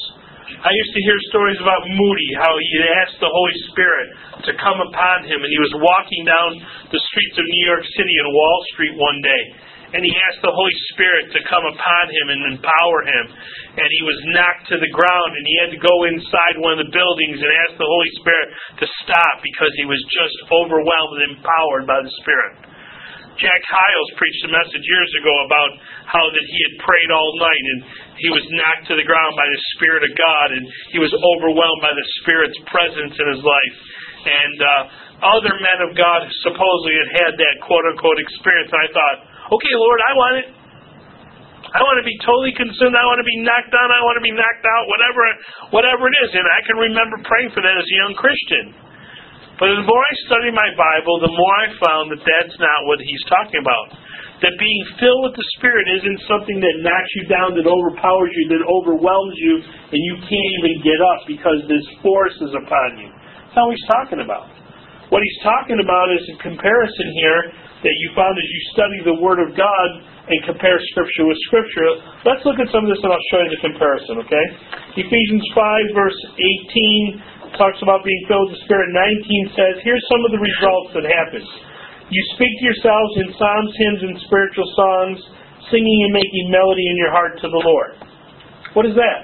I used to hear stories about Moody, how he asked the Holy Spirit to come upon him, and he was walking down the streets of New York City in Wall Street one day, and he asked the Holy Spirit to come upon him and empower him, and he was knocked to the ground, and he had to go inside one of the buildings and ask the Holy Spirit to stop because he was just overwhelmed and empowered by the Spirit. Jack Hyles preached a message years ago about how that he had prayed all night and he was knocked to the ground by the Spirit of God and he was overwhelmed by the Spirit's presence in his life. And other men of God supposedly had that quote-unquote experience. And I thought, okay, Lord, I want it. I want to be totally consumed. I want to be knocked down. I want to be knocked out, whatever it is. And I can remember praying for that as a young Christian. But the more I studied my Bible, the more I found that that's not what he's talking about. That being filled with the Spirit isn't something that knocks you down, that overpowers you, that overwhelms you, and you can't even get up because this force is upon you. That's all he's talking about. What he's talking about is a comparison here that you found as you study the Word of God and compare Scripture with Scripture. Let's look at some of this and I'll show you the comparison, okay? Ephesians 5, verse 18 talks about being filled with the Spirit. 19 says, here's some of the results that happen. You speak to yourselves in psalms, hymns, and spiritual songs, singing and making melody in your heart to the Lord. What is that?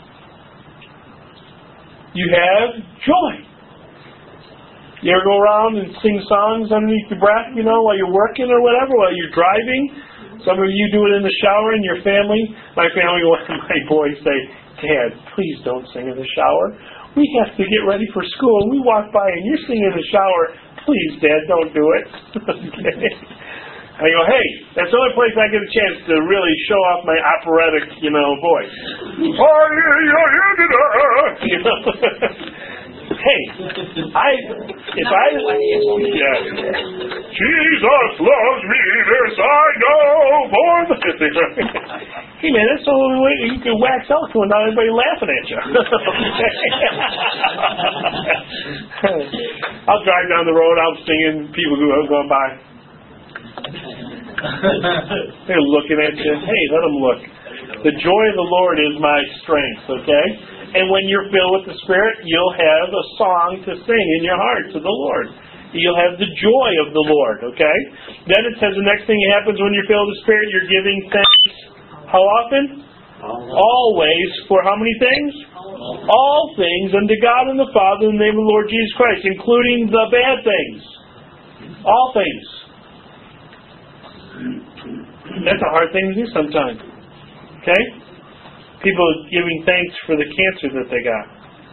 You have joy. You ever go around and sing songs underneath your breath, while you're working or whatever, while you're driving? Some of you do it in the shower in your family. My family, my boys say, Dad, please don't sing in the shower. We have to get ready for school, and we walk by, and you're singing in the shower. Please, Dad, don't do it. Okay. I go, hey, that's the only place I get a chance to really show off my operatic, voice. Hey, Jesus loves me, this I know, for the Hey man, that's the only way you can wax out to without everybody laughing at you. I'll drive down the road, I'm singing, people who are going by. They're looking at you. Hey, let them look. The joy of the Lord is my strength, okay? And when you're filled with the Spirit, you'll have a song to sing in your heart to the Lord. You'll have the joy of the Lord, okay? Then it says the next thing that happens when you're filled with the Spirit, you're giving thanks. How often? Always. For how many things? All things unto God and the Father in the name of the Lord Jesus Christ, including the bad things. All things. That's a hard thing to do sometimes. Okay? People giving thanks for the cancer that they got,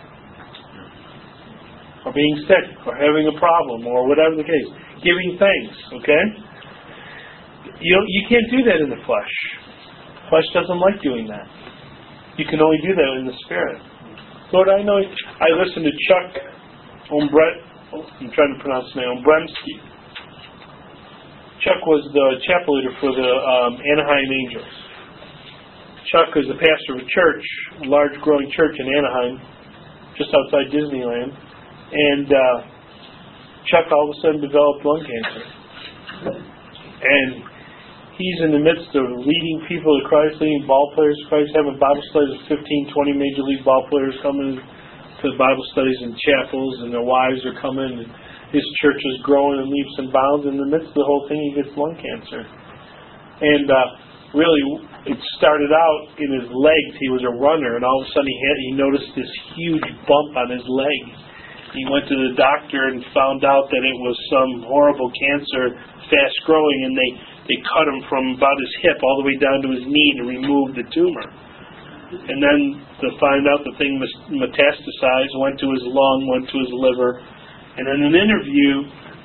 or being sick, or having a problem, or whatever the case. Giving thanks, okay? You can't do that in the flesh. Flesh doesn't like doing that. You can only do that in the Spirit. Lord, I know. I listened to Chuck I'm trying to pronounce his name, Ombremski. Chuck was the chapel leader for the Anaheim Angels. Chuck is the pastor of a church, a large growing church in Anaheim, just outside Disneyland. And Chuck all of a sudden developed lung cancer. And he's in the midst of leading people to Christ, leading ball players to Christ, having Bible studies with 15, 20 major league ball players coming to the Bible studies in chapels, and their wives are coming, and his church is growing in leaps and bounds. In the midst of the whole thing, he gets lung cancer. And really, it started out in his legs. He was a runner, and all of a sudden he noticed this huge bump on his leg. He went to the doctor and found out that it was some horrible cancer, fast growing, and they cut him from about his hip all the way down to his knee to remove the tumor. And then to find out the thing metastasized, went to his lung, went to his liver. And in an interview,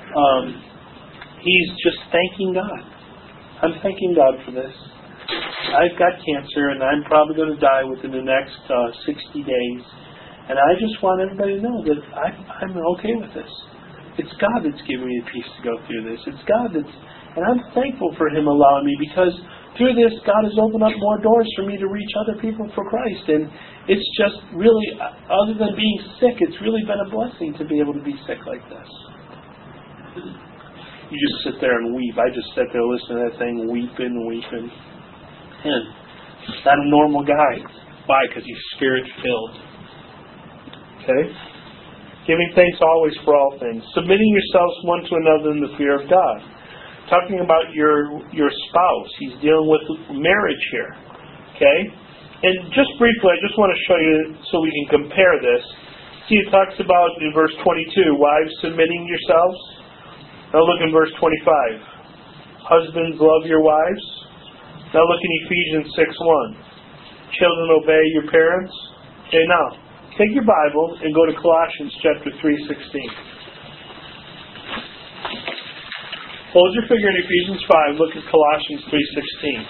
he's just thanking God. I'm thanking God for this. I've got cancer, and I'm probably going to die within the next 60 days. And I just want everybody to know that I'm okay with this. It's God that's giving me the peace to go through this. It's God that's... And I'm thankful for Him allowing me, because through this, God has opened up more doors for me to reach other people for Christ. And it's just really, other than being sick, it's really been a blessing to be able to be sick like this. You just sit there and weep. I just sat there listening to that thing, weeping. And not a normal guy. Why? Because he's Spirit-filled. Okay? Giving thanks always for all things. Submitting yourselves one to another in the fear of God. Talking about your spouse. He's dealing with marriage here. Okay? And just briefly, I just want to show you so we can compare this. See, it talks about in verse 22, wives submitting yourselves. Now look in verse 25. Husbands, love your wives. Now look in Ephesians 6:1. Children, obey your parents. Okay, now, take your Bible and go to Colossians chapter 3:16. Hold your finger in Ephesians 5. Look at Colossians 3:16.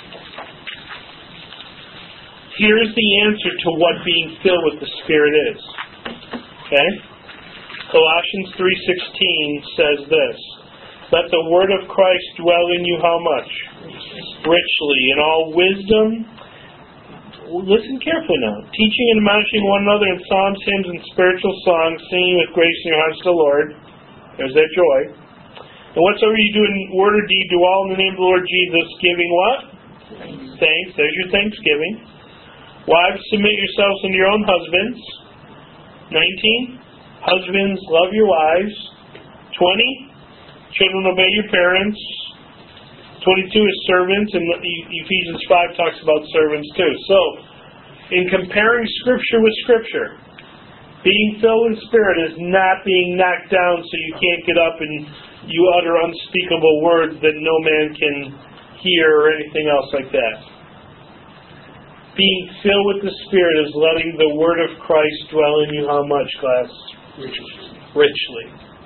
Here's the answer to what being filled with the Spirit is. Okay? Colossians 3:16 says this. Let the word of Christ dwell in you how much? Richly, in all wisdom. Listen carefully now. Teaching and admonishing one another in psalms, hymns, and spiritual songs, singing with grace in your hearts to the Lord. There's that joy. And whatsoever you do in word or deed, do all in the name of the Lord Jesus, giving what? Thanks. There's your thanksgiving. Wives, submit yourselves unto your own husbands. 19. Husbands, love your wives. 20. Children, obey your parents. 22 is servants, and Ephesians 5 talks about servants too. So, in comparing Scripture with Scripture, being filled with Spirit is not being knocked down so you can't get up and you utter unspeakable words that no man can hear or anything else like that. Being filled with the Spirit is letting the Word of Christ dwell in you how much, class? Richly.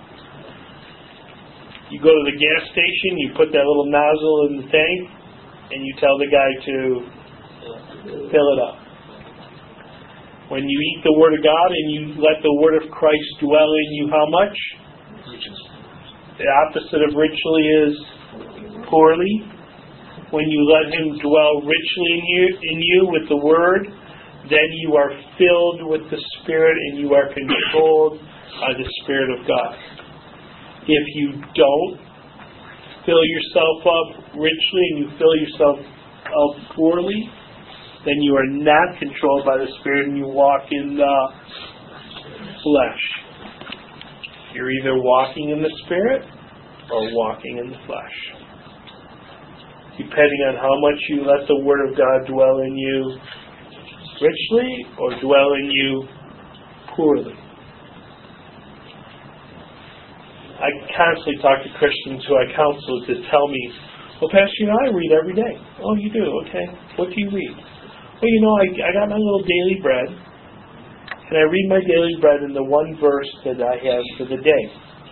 You go to the gas station, you put that little nozzle in the tank, and you tell the guy to fill it up. When you eat the Word of God and you let the Word of Christ dwell in you, how much? The opposite of richly is poorly. When you let Him dwell richly in you with the Word, then you are filled with the Spirit and you are controlled by the Spirit of God. If you don't fill yourself up richly and you fill yourself up poorly, then you are not controlled by the Spirit and you walk in the flesh. You're either walking in the Spirit or walking in the flesh. Depending on how much you let the Word of God dwell in you richly or dwell in you poorly. I constantly talk to Christians who I counsel to tell me, well, Pastor, I read every day. Oh, you do? Okay. What do you read? Well, I got my little daily bread, and I read my daily bread in the one verse that I have for the day.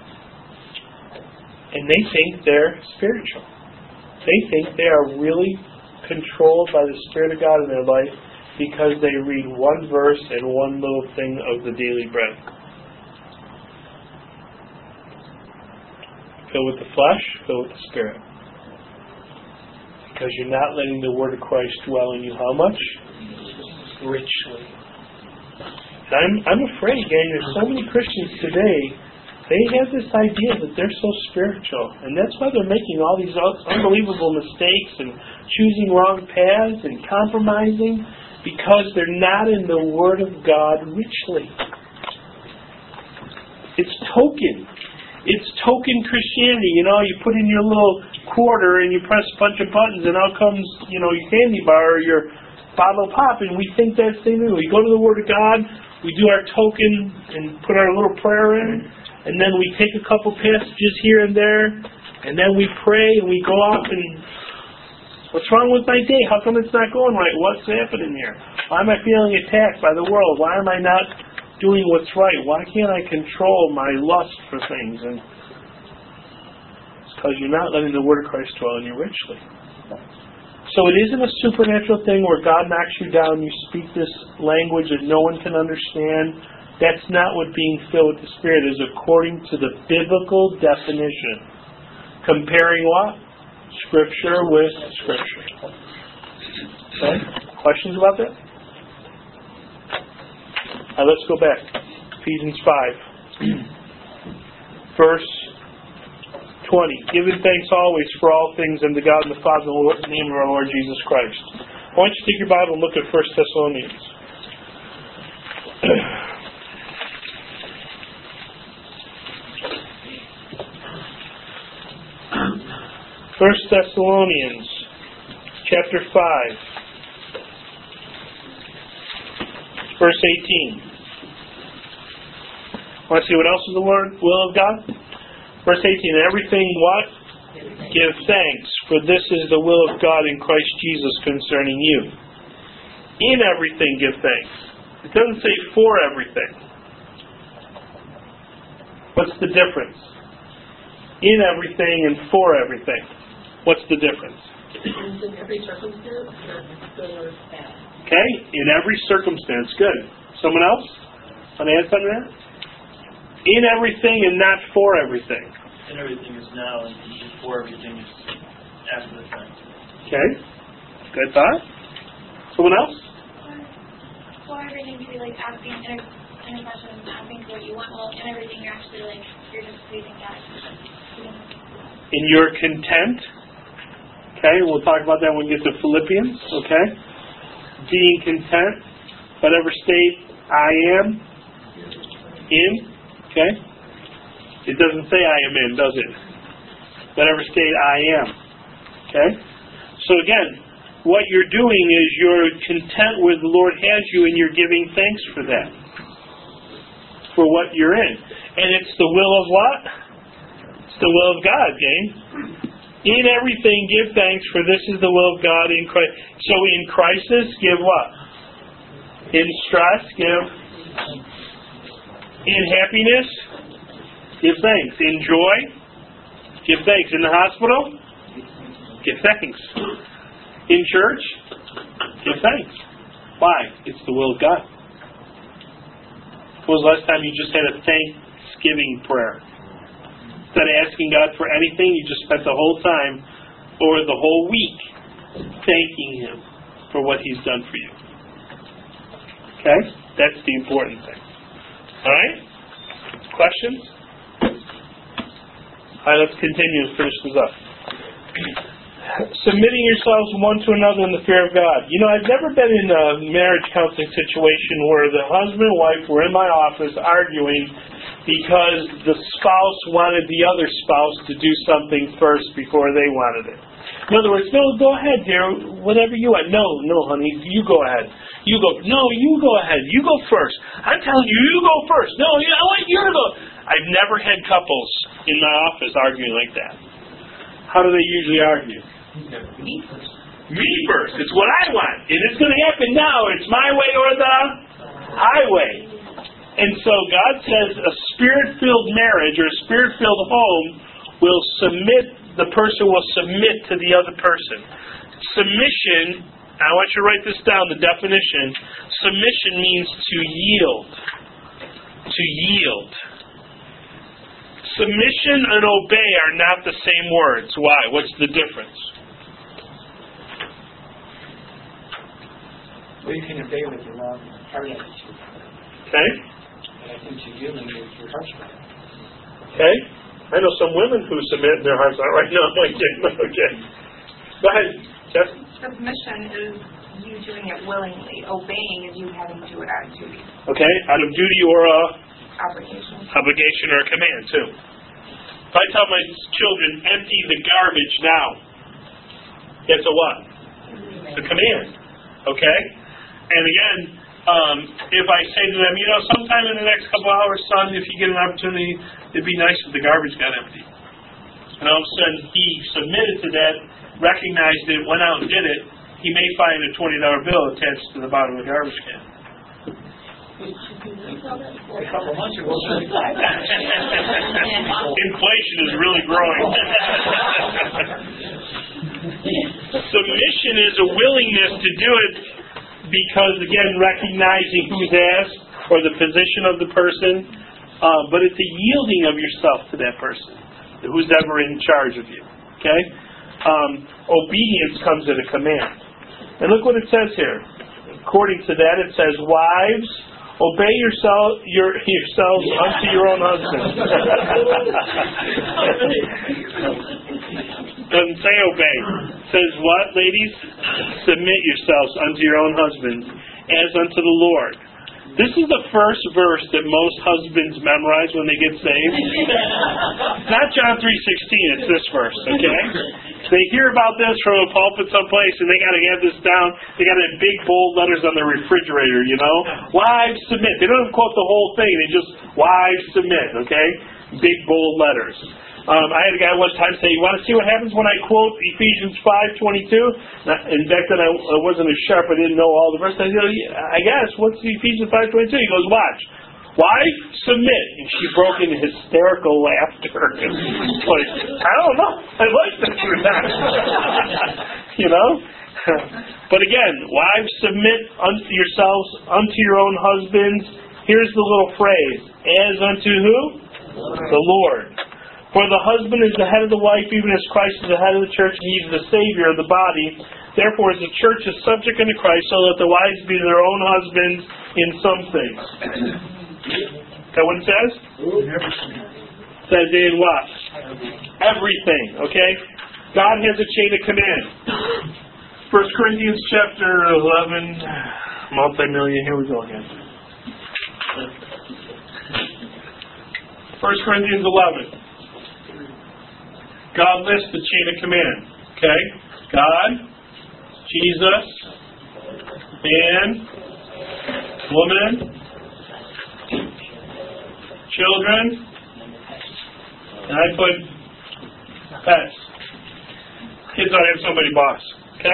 And they think they're spiritual. They think they are really controlled by the Spirit of God in their life because they read one verse and one little thing of the daily bread. Fill with the flesh, fill with the Spirit. Because you're not letting the Word of Christ dwell in you how much? Richly. And I'm afraid, gang, there's so many Christians today, they have this idea that they're so spiritual. And that's why they're making all these unbelievable mistakes and choosing wrong paths and compromising, because they're not in the Word of God richly. It's token. It's token Christianity. You put in your little quarter and you press a bunch of buttons and out comes, your candy bar or your bottle of pop, and we think that's the thing. We go to the Word of God, we do our token and put our little prayer in, and then we take a couple passages here and there, and then we pray and we go off and, what's wrong with my day? How come it's not going right? What's happening here? Why am I feeling attacked by the world? Why am I not doing what's right? Why can't I control my lust for things? And it's because you're not letting the Word of Christ dwell in you richly. So it isn't a supernatural thing where God knocks you down, you speak this language that no one can understand. That's not what being filled with the Spirit is according to the biblical definition. Comparing what? Scripture with Scripture. Okay? Questions about that? Let's go back. Ephesians 5. Verse 20. Giving thanks always for all things unto God and the Father in the name of our Lord Jesus Christ. I want you to take your Bible and look at 1 Thessalonians. 1 Thessalonians chapter 5, verse 18. Want to see what else is the will of God? Verse 18, everything what? Give thanks, for this is the will of God in Christ Jesus concerning you. In everything give thanks. It doesn't say for everything. What's the difference? In everything and for everything. What's the difference? In every circumstance, good or bad. Okay, in every circumstance. Good. Someone else? Want to add something there? In everything and not for everything. And everything is now, and before everything is after the fact. Okay. Good thought. Someone else? For everything to be like asking in a question, asking for what you want. Well, in everything you're actually like you're just pleasing God. In your content. Okay, we'll talk about that when we get to Philippians. Okay. Being content. Whatever state I am in. Okay. It doesn't say I am in, does it? Whatever state I am. Okay? So again, what you're doing is you're content where the Lord has you and you're giving thanks for that. For what you're in. And it's the will of what? It's the will of God, gang. In everything give thanks, for this is the will of God in Christ. So in crisis, give what? In stress, give. In happiness, give thanks. In joy, give thanks. In the hospital, give thanks. In church, give thanks. Why? It's the will of God. When was the last time you just had a thanksgiving prayer? Instead of asking God for anything, you just spent the whole time or the whole week thanking Him for what He's done for you. Okay? That's the important thing. Alright? Questions? Alright, let's continue and finish this up. Submitting yourselves one to another in the fear of God. You know, I've never been in a marriage counseling situation where the husband and wife were in my office arguing because the spouse wanted the other spouse to do something first before they wanted it. In other words, no, go ahead, dear, whatever you want. No, honey, you go ahead. You go. No, you go ahead. You go first. I'm telling you, you go first. No, I want you to go. I've never had couples in my office arguing like that. How do they usually argue? Me first. Me first. It's what I want. And it's going to happen now. It's my way or the highway. And so God says a spirit-filled marriage or a spirit-filled home will submit, the person will submit to the other person. Submission, I want you to write this down, the definition. Submission means to yield. To yield. Submission and obey are not the same words. Why? What's the difference? Well, you can obey with your wrong heart attitude. Okay? And I think you're dealing with your husband. Okay? I know some women who submit and their hearts aren't right now. Okay. Go ahead, Jeff. Submission is you doing it willingly. Obeying is you having to do it out of duty. Okay? Out of duty or Obligation or a command, too. If I tell my children, empty the garbage now, it's a what? It's a command. Okay? And again, if I say to them, sometime in the next couple hours, son, if you get an opportunity, it'd be nice if the garbage got empty. And all of a sudden, he submitted to that, recognized it, went out and did it. He may find a $20 bill attached to the bottom of the garbage can. A couple months ago, inflation is really growing. Submission is a willingness to do it because, again, recognizing who's asked or the position of the person, but it's a yielding of yourself to that person, who's ever in charge of you. Okay? Obedience comes at a command. And look what it says here. According to that, it says, wives, obey yourselves unto your own husbands. Doesn't say obey. It says what, ladies? Submit yourselves unto your own husbands, as unto the Lord. This is the first verse that most husbands memorize when they get saved. Not John 3:16, it's this verse, okay? They hear about this from a pulpit someplace and they got to have this down. They got to have big bold letters on the refrigerator, you know? Wives submit. They don't even quote the whole thing. They just, wives submit, okay? Big bold letters. I had a guy one time say, you want to see what happens when I quote Ephesians 5:22? And back then I wasn't as sharp. I didn't know all the verses. I said, I guess, what's Ephesians 5:22? He goes, watch. Wife, submit. And she broke into hysterical laughter. It's like, I don't know. I like that or not. You know? But again, wives, submit unto yourselves, unto your own husbands. Here's the little phrase. As unto who? The Lord. For the husband is the head of the wife, even as Christ is the head of the church, and he is the Savior of the body. Therefore, as the church is subject unto Christ, so let the wives be their own husbands in some things. Is that what it says? It says in what? Everything. Okay? God has a chain of command. 1 Corinthians chapter 11. Multi-million. Here we go again. 1 Corinthians 11. God lists the chain of command. Okay? God, Jesus, man, woman, children, and I put pets. Kids ought to have somebody boss. Okay?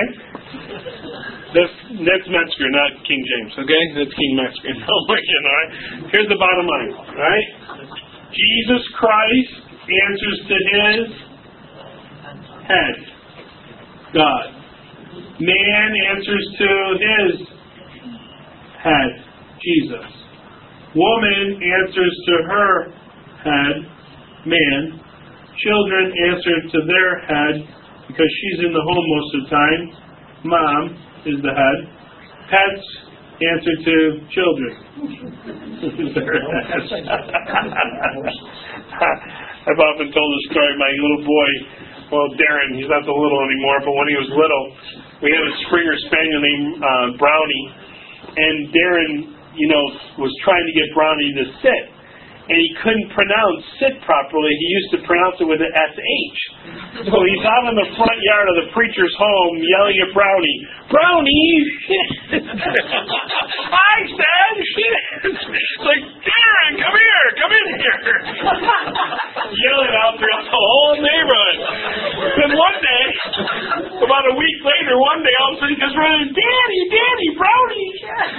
That's Metzger, not King James. Okay? That's King Metzger. No, alright? Here's the bottom line. Alright? Jesus Christ answers to his head, God. Man answers to his head, Jesus. Woman answers to her head, man. Children answer to their head because she's in the home most of the time. Mom is the head. Pets answer to children. I've often told the story of my little boy. Well, Darren, he's not so little anymore, but when he was little, we had a Springer Spaniel named Brownie, and Darren, was trying to get Brownie to sit, and he couldn't pronounce sit properly. He used to pronounce it with an SH. So he's out in the front yard of the preacher's home yelling at Brownie, Brownie! I said shit! It's like, Darren, come in here! Yelling out throughout the whole neighborhood. Then one day, about a week later, all of a sudden he comes running, Daddy, Brownie!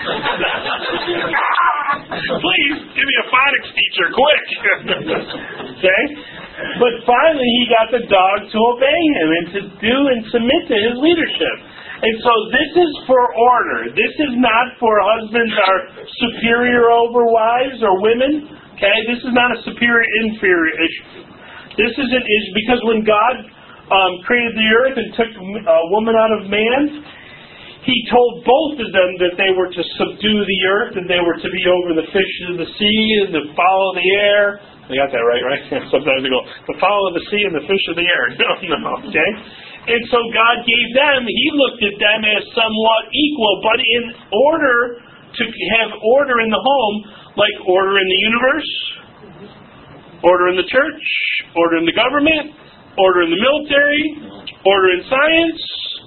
Please, give me a phonics teacher, quick! Okay? But finally he got the dog to obey him and to do and submit to his leadership. And so this is for order. This is not for husbands are superior over wives or women. Okay? This is not a superior-inferior issue. This is an issue because when God created the earth and took a woman out of man, He told both of them that they were to subdue the earth and they were to be over the fish of the sea and to follow the air. I got that right? Sometimes they go, to follow the sea and the fish of the air. No, okay? And so God gave them, He looked at them as somewhat equal, but in order to have order in the home, like order in the universe, order in the church, order in the government, order in the military, order in science,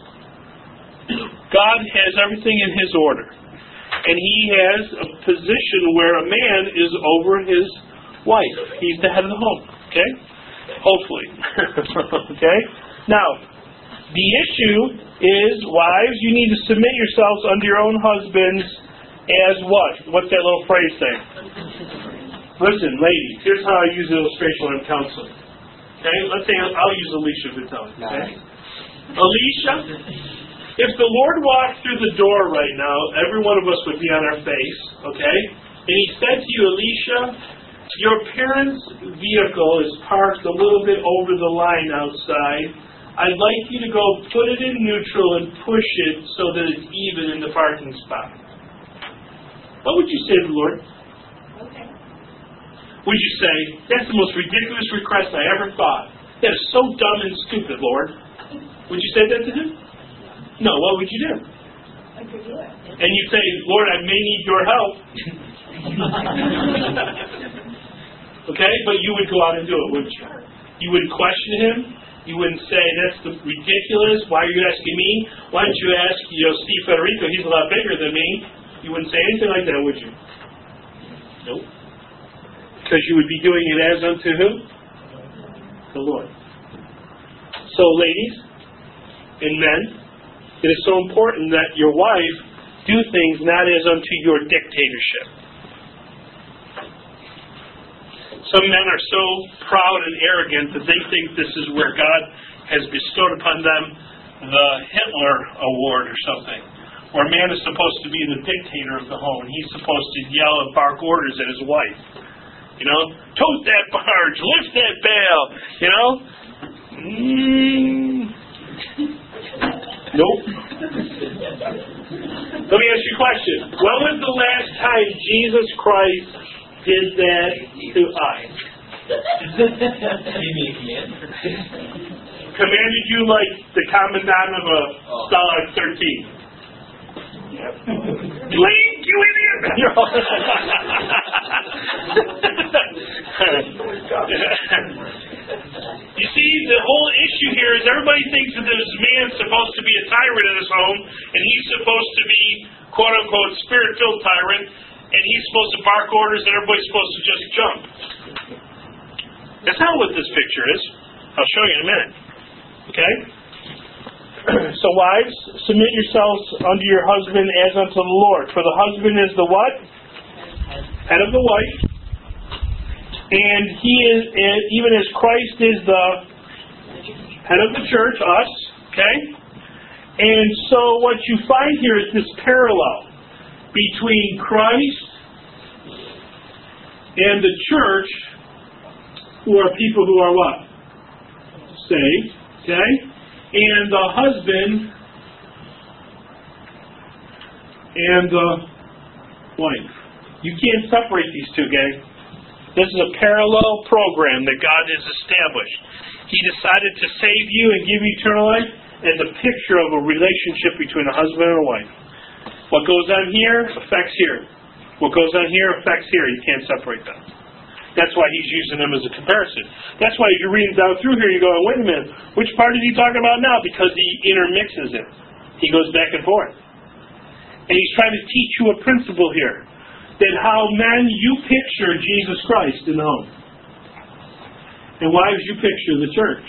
God has everything in His order. And He has a position where a man is over his wife. He's the head of the home. Okay? Hopefully. Okay? Now, the issue is, wives, you need to submit yourselves unto your own husbands as what? What's that little phrase say? Listen, ladies, here's how I use the illustration when I'm counseling. Okay? Let's say I'll use Alicia Vitale. Okay? Alicia, if the Lord walked through the door right now, every one of us would be on our face, okay? And He said to you, Alicia, your parents' vehicle is parked a little bit over the line outside. I'd like you to go put it in neutral and push it so that it's even in the parking spot. What would you say to the Lord? Okay. Would you say, that's the most ridiculous request I ever thought. That is so dumb and stupid, Lord. Would you say that to Him? No, what would you do? And you say, Lord, I may need your help. Okay? But you would go out and do it, wouldn't you? You wouldn't question him. You wouldn't say, that's ridiculous. Why are you asking me? Why don't you ask, Steve Federico? He's a lot bigger than me. You wouldn't say anything like that, would you? Nope. Because you would be doing it as unto who? The Lord. So, ladies and men, it is so important that your wife do things not as unto your dictatorship. Some men are so proud and arrogant that they think this is where God has bestowed upon them the Hitler Award or something. Where a man is supposed to be the dictator of the home. He's supposed to yell and bark orders at his wife. Tote that barge, lift that bale, Nope. Let me ask you a question. When was the last time Jesus Christ did that to us? Commanded you like the commandant of a Stalag 13. Blink, you idiot! You see, the whole issue here is everybody thinks that this man's supposed to be a tyrant in his home, and he's supposed to be, quote-unquote, spirit-filled tyrant, and he's supposed to bark orders, and everybody's supposed to just jump. That's not what this picture is. I'll show you in a minute. Okay? So wives, submit yourselves unto your husband as unto the Lord. For the husband is the what? Head of the wife. And he is, even as Christ is the head of the church, us. Okay? And so what you find here is this parallel between Christ and the church, who are people who are what? Saved. Okay? And the husband and the wife. You can't separate these two, gang. This is a parallel program that God has established. He decided to save you and give you eternal life as a picture of a relationship between a husband and a wife. What goes on here affects here. What goes on here affects here. You can't separate them. That's why he's using them as a comparison. That's why as you're reading down through here, you're going, wait a minute, which part is he talking about now? Because he intermixes it. He goes back and forth. And he's trying to teach you a principle here. That how men, you picture Jesus Christ in the home. And wives, you picture the church.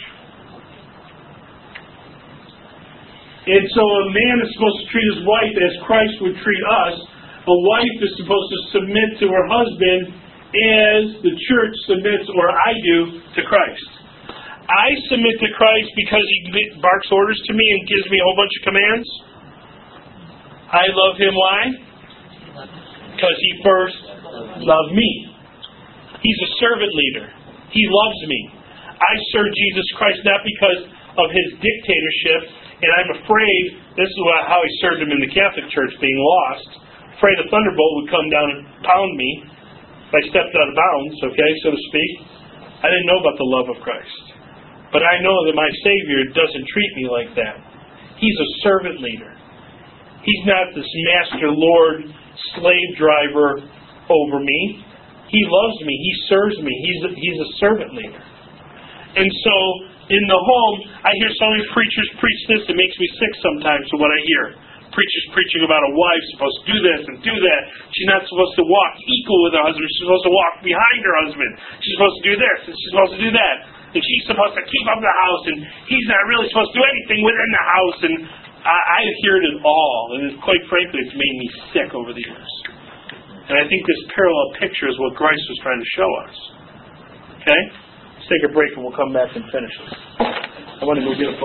And so a man is supposed to treat his wife as Christ would treat us. A wife is supposed to submit to her husband as the church submits, or I do, to Christ. I submit to Christ because he barks orders to me and gives me a whole bunch of commands. I love him. Why? Because he first loved me. He's a servant leader. He loves me. I serve Jesus Christ not because of his dictatorship, and I'm afraid, this is how he served him in the Catholic Church, being lost, afraid a thunderbolt would come down and pound me. I stepped out of bounds, okay, so to speak. I didn't know about the love of Christ. But I know that my Savior doesn't treat me like that. He's a servant leader. He's not this master, lord, slave driver over me. He loves me. He serves me. He's a servant leader. And so, in the home, I hear so many preachers preach this, it makes me sick sometimes with what I hear. Preachers preaching about a wife supposed to do this and do that. She's not supposed to walk equal with her husband. She's supposed to walk behind her husband. She's supposed to do this and she's supposed to do that. And she's supposed to keep up the house and he's not really supposed to do anything within the house. And I hear it all. And quite frankly, it's made me sick over the years. And I think this parallel picture is what Christ was trying to show us. Okay? Let's take a break and we'll come back and finish this. I want to go get a book.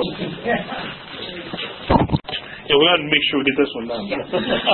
Yeah, we want to make sure we get this one done. Okay?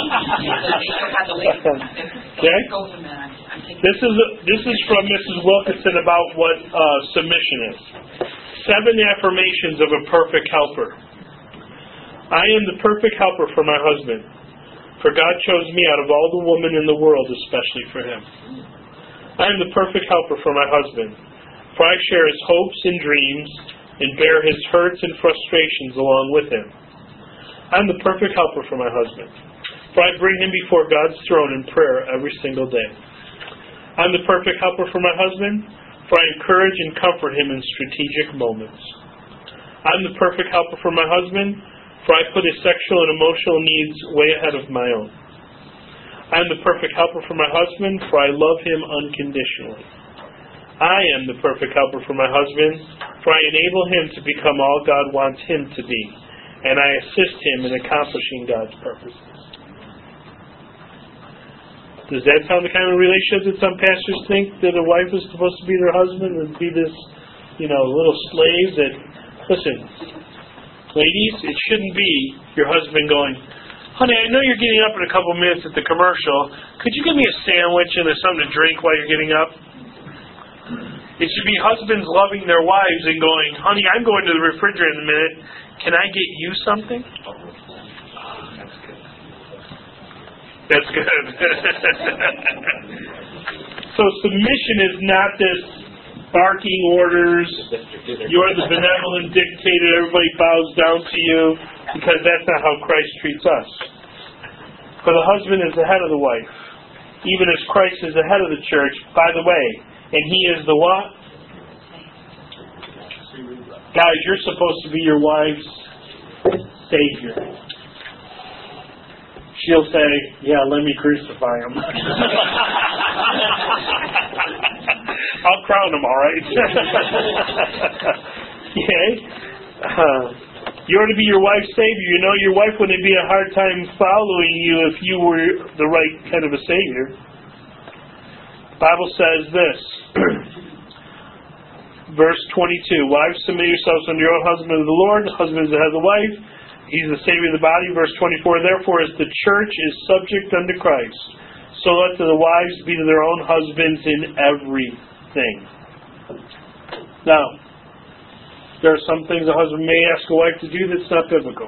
This is from Mrs. Wilkinson about what submission is. 7 affirmations of a perfect helper. I am the perfect helper for my husband, for God chose me out of all the women in the world, especially for him. I am the perfect helper for my husband, for I share his hopes and dreams and bear his hurts and frustrations along with him. I'm the perfect helper for my husband, for I bring him before God's throne in prayer every single day. I'm the perfect helper for my husband, for I encourage and comfort him in strategic moments. I'm the perfect helper for my husband, for I put his sexual and emotional needs way ahead of my own. I'm the perfect helper for my husband, for I love him unconditionally. I am the perfect helper for my husband, for I enable him to become all God wants him to be, and I assist him in accomplishing God's purposes. Does that sound the kind of relationship that some pastors think that a wife is supposed to be their husband and be this, little slave that, listen, ladies, it shouldn't be your husband going, honey, I know you're getting up in a couple minutes at the commercial. Could you give me a sandwich and something to drink while you're getting up? It should be husbands loving their wives and going, honey, I'm going to the refrigerator in a minute. Can I get you something? That's good. So submission is not this barking orders. You're the benevolent dictator. Everybody bows down to you, because that's not how Christ treats us. For the husband is the head of the wife, even as Christ is the head of the church, by the way. And he is the what? Guys, you're supposed to be your wife's Savior. She'll say, yeah, let me crucify him. I'll crown him, all right? Okay? You're to be your wife's Savior. You know your wife wouldn't be a hard time following you if you were the right kind of a Savior. The Bible says this. Verse 22, wives, submit yourselves unto your own husband of the Lord. The husband is the head of the wife. He's the Savior of the body. Verse 24, therefore, as the church is subject unto Christ, so let the wives be to their own husbands in everything. Now, there are some things a husband may ask a wife to do that's not biblical.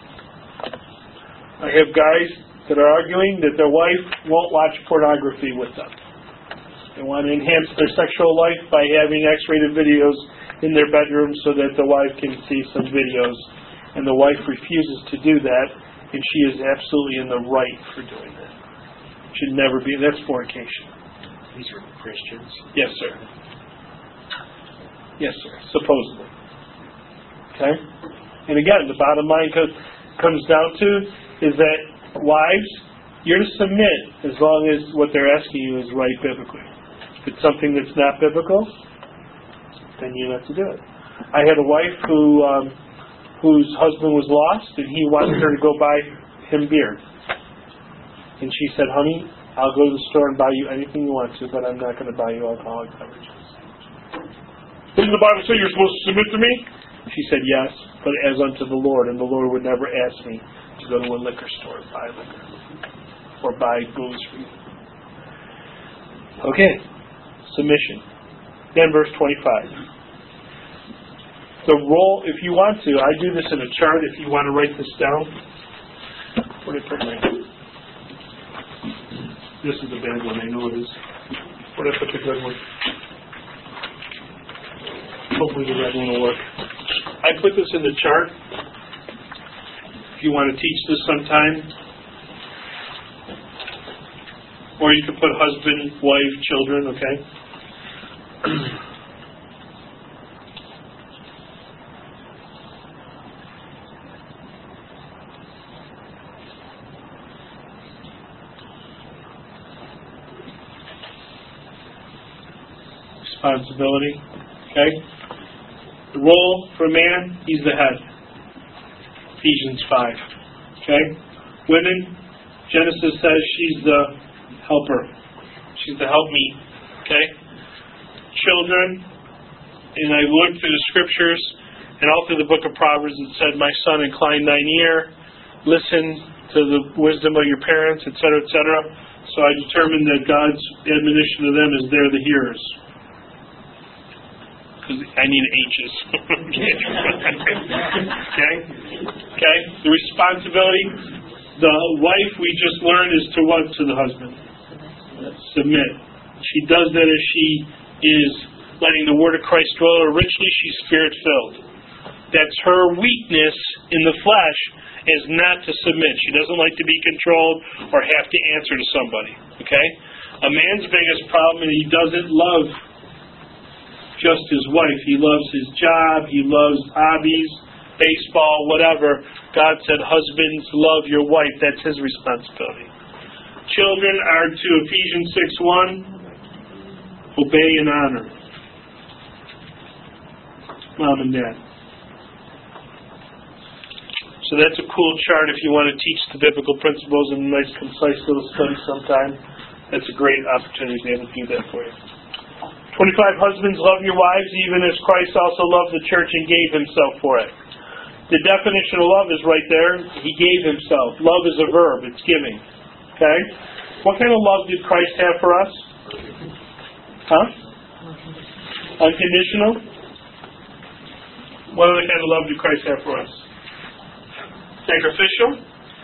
I have guys that are arguing that their wife won't watch pornography with them. They want to enhance their sexual life by having X-rated videos in their bedroom so that the wife can see some videos. And the wife refuses to do that, and she is absolutely in the right for doing that. Should never be. That's fornication. These are Christians. Yes, sir. Yes, sir. Supposedly. Okay? And again, the bottom line comes down to is that wives, you're to submit as long as what they're asking you is right biblically. If it's something that's not biblical, then you have to do it. I had a wife whose husband was lost, and he wanted her to go buy him beer. And she said, honey, I'll go to the store and buy you anything you want to, but I'm not going to buy you alcoholic beverages. Doesn't the Bible say you're supposed to submit to me? She said, yes, but as unto the Lord, and the Lord would never ask me to go to a liquor store and buy liquor or buy booze for you. Okay, submission. Then verse 25. The role, if you want to, I do this in a chart if you want to write this down. Where did I put my... This is a bad one, I know it is. Where did I put the good one? Hopefully the red one will work. I put this in the chart. If you want to teach this sometime. Or you can put husband, wife, children, okay? Responsibility. Okay? The role for a man, he's the head. Ephesians 5. Okay? Women, Genesis says she's the helper. She's the helpmeet. Okay? Children, and I looked through the scriptures and all through the book of Proverbs, it said, my son, incline thine ear, listen to the wisdom of your parents, etc., etc. So I determined that God's admonition to them is they're the hearers. Because I need H's. Okay? The responsibility, the wife we just learned is to what to the husband? Submit. She does that as she is letting the word of Christ dwell her richly. She's spirit-filled. That's her weakness in the flesh, is not to submit. She doesn't like to be controlled or have to answer to somebody. Okay? A man's biggest problem is he doesn't love just his wife. He loves his job. He loves hobbies, baseball, whatever. God said, husbands, love your wife. That's his responsibility. Children are to Ephesians 6:1, obey and honor mom and dad. So that's a cool chart if you want to teach the biblical principles in a nice, concise little study sometime. That's a great opportunity to be able to do that for you. 25, husbands, love your wives, even as Christ also loved the church and gave himself for it. The definition of love is right there. He gave himself. Love is a verb. It's giving. Okay? What kind of love did Christ have for us? Huh? Unconditional? What other kind of love did Christ have for us? Sacrificial?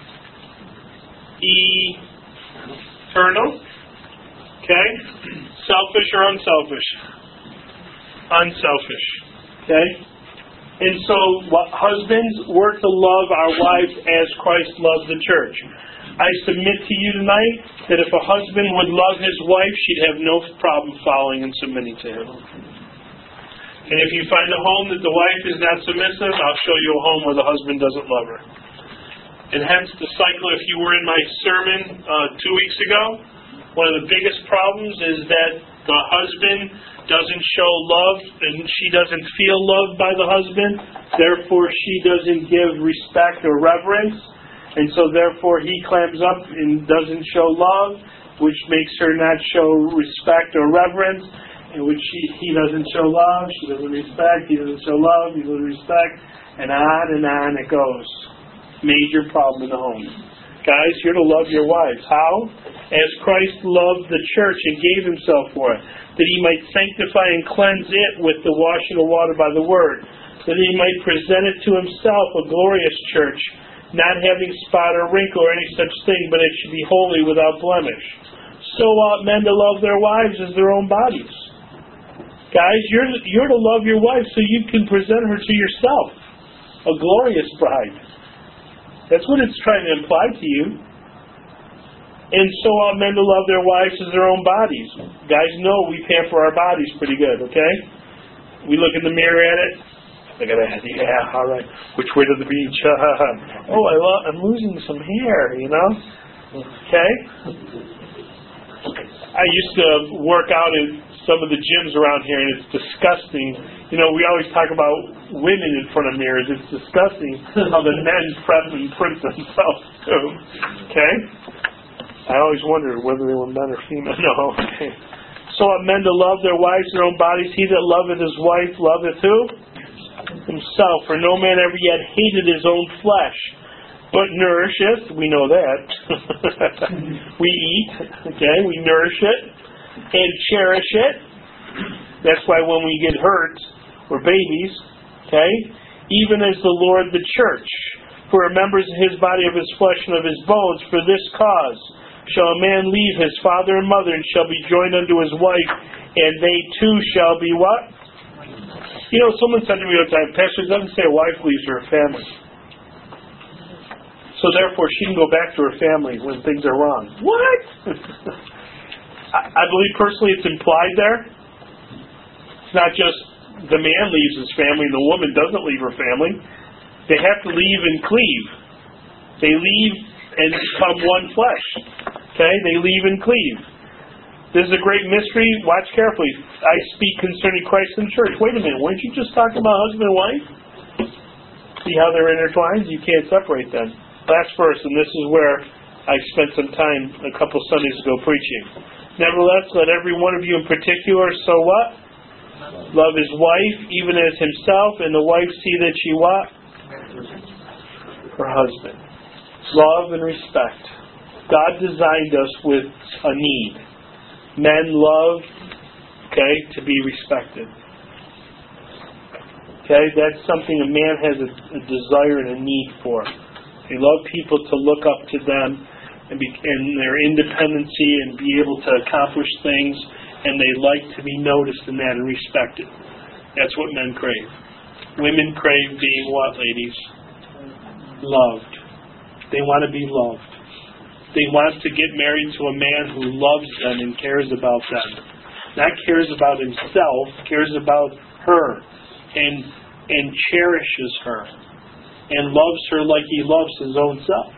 Eternal? Okay? Selfish or unselfish? Unselfish. Okay? And so, husbands, we're to love our wives as Christ loved the church. I submit to you tonight that if a husband would love his wife, she'd have no problem following and submitting to him. And if you find a home that the wife is not submissive, I'll show you a home where the husband doesn't love her. And hence the cycle, if you were in my sermon 2 weeks ago, one of the biggest problems is that the husband doesn't show love and she doesn't feel loved by the husband. Therefore, she doesn't give respect or reverence. And so therefore, he clams up and doesn't show love, which makes her not show respect or reverence. In which he doesn't show love, she doesn't respect, he doesn't show love, he doesn't respect, and on it goes. Major problem in the home. Guys, you're to love your wives. How? As Christ loved the church and gave himself for it, that he might sanctify and cleanse it with the washing of water by the word, that he might present it to himself a glorious church, not having spot or wrinkle or any such thing, but it should be holy without blemish. So ought men to love their wives as their own bodies. Guys, you're to love your wife so you can present her to yourself, a glorious bride. That's what it's trying to imply to you. And so ought men to love their wives as their own bodies. Guys know we pamper our bodies pretty good, okay? We look in the mirror at it. Look at that. Yeah, all right. Which way to the beach? Oh, I'm losing some hair, you know? Okay? I used to work out in some of the gyms around here, and it's disgusting. You know, we always talk about women in front of mirrors. It's disgusting how the men prep and print themselves too. Okay? I always wondered whether they were men or female. No, okay. So ought men to love their wives their own bodies. He that loveth his wife loveth who? Himself. For no man ever yet hated his own flesh, but nourisheth. We know that. We eat, okay? We nourish it and cherish it. That's why when we get hurt, we're babies, okay? Even as the Lord the church. For members of his body, of his flesh, and of his bones. For this cause shall a man leave his father and mother, and shall be joined unto his wife, and they two shall be what? You know, someone said to me one time, Pastor, it doesn't say a wife leaves her family. So therefore, she can go back to her family when things are wrong. What? I believe personally it's implied there. It's not just the man leaves his family and the woman doesn't leave her family. They have to leave and cleave. They leave and become one flesh. Okay? They leave and cleave. This is a great mystery. Watch carefully. I speak concerning Christ and the church. Wait a minute. Weren't you just talking about husband and wife? See how they're intertwined? You can't separate them. Last verse, and this is where I spent some time a couple Sundays ago preaching. Nevertheless, let every one of you in particular, so what? Love his wife, even as himself, and the wife see that she what? Her husband. Love and respect. God designed us with a need. Men love, okay, to be respected. Okay, that's something a man has a desire and a need for. They love people to look up to them and their independency and be able to accomplish things, and they like to be noticed in that and respected. That's what men crave. Women crave being what, ladies? Loved. They want to be loved. They want to get married to a man who loves them and cares about them. Not cares about himself, cares about her and cherishes her and loves her like he loves his own self.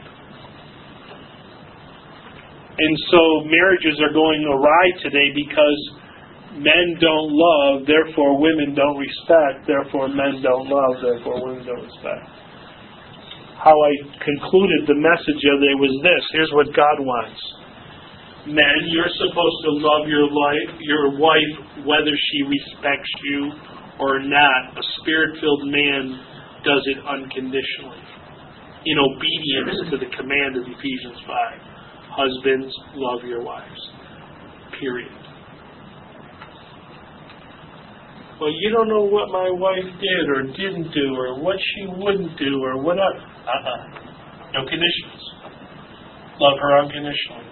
And so marriages are going awry today because men don't love, therefore women don't respect, therefore men don't love, therefore women don't respect. How I concluded the message of it was this. Here's what God wants. Men, you're supposed to love your wife whether she respects you or not. A spirit-filled man does it unconditionally, in obedience to the command of Ephesians 5. Husbands, love your wives. Period. Well, you don't know what my wife did or didn't do or what she wouldn't do or whatever. No conditions. Love her unconditionally.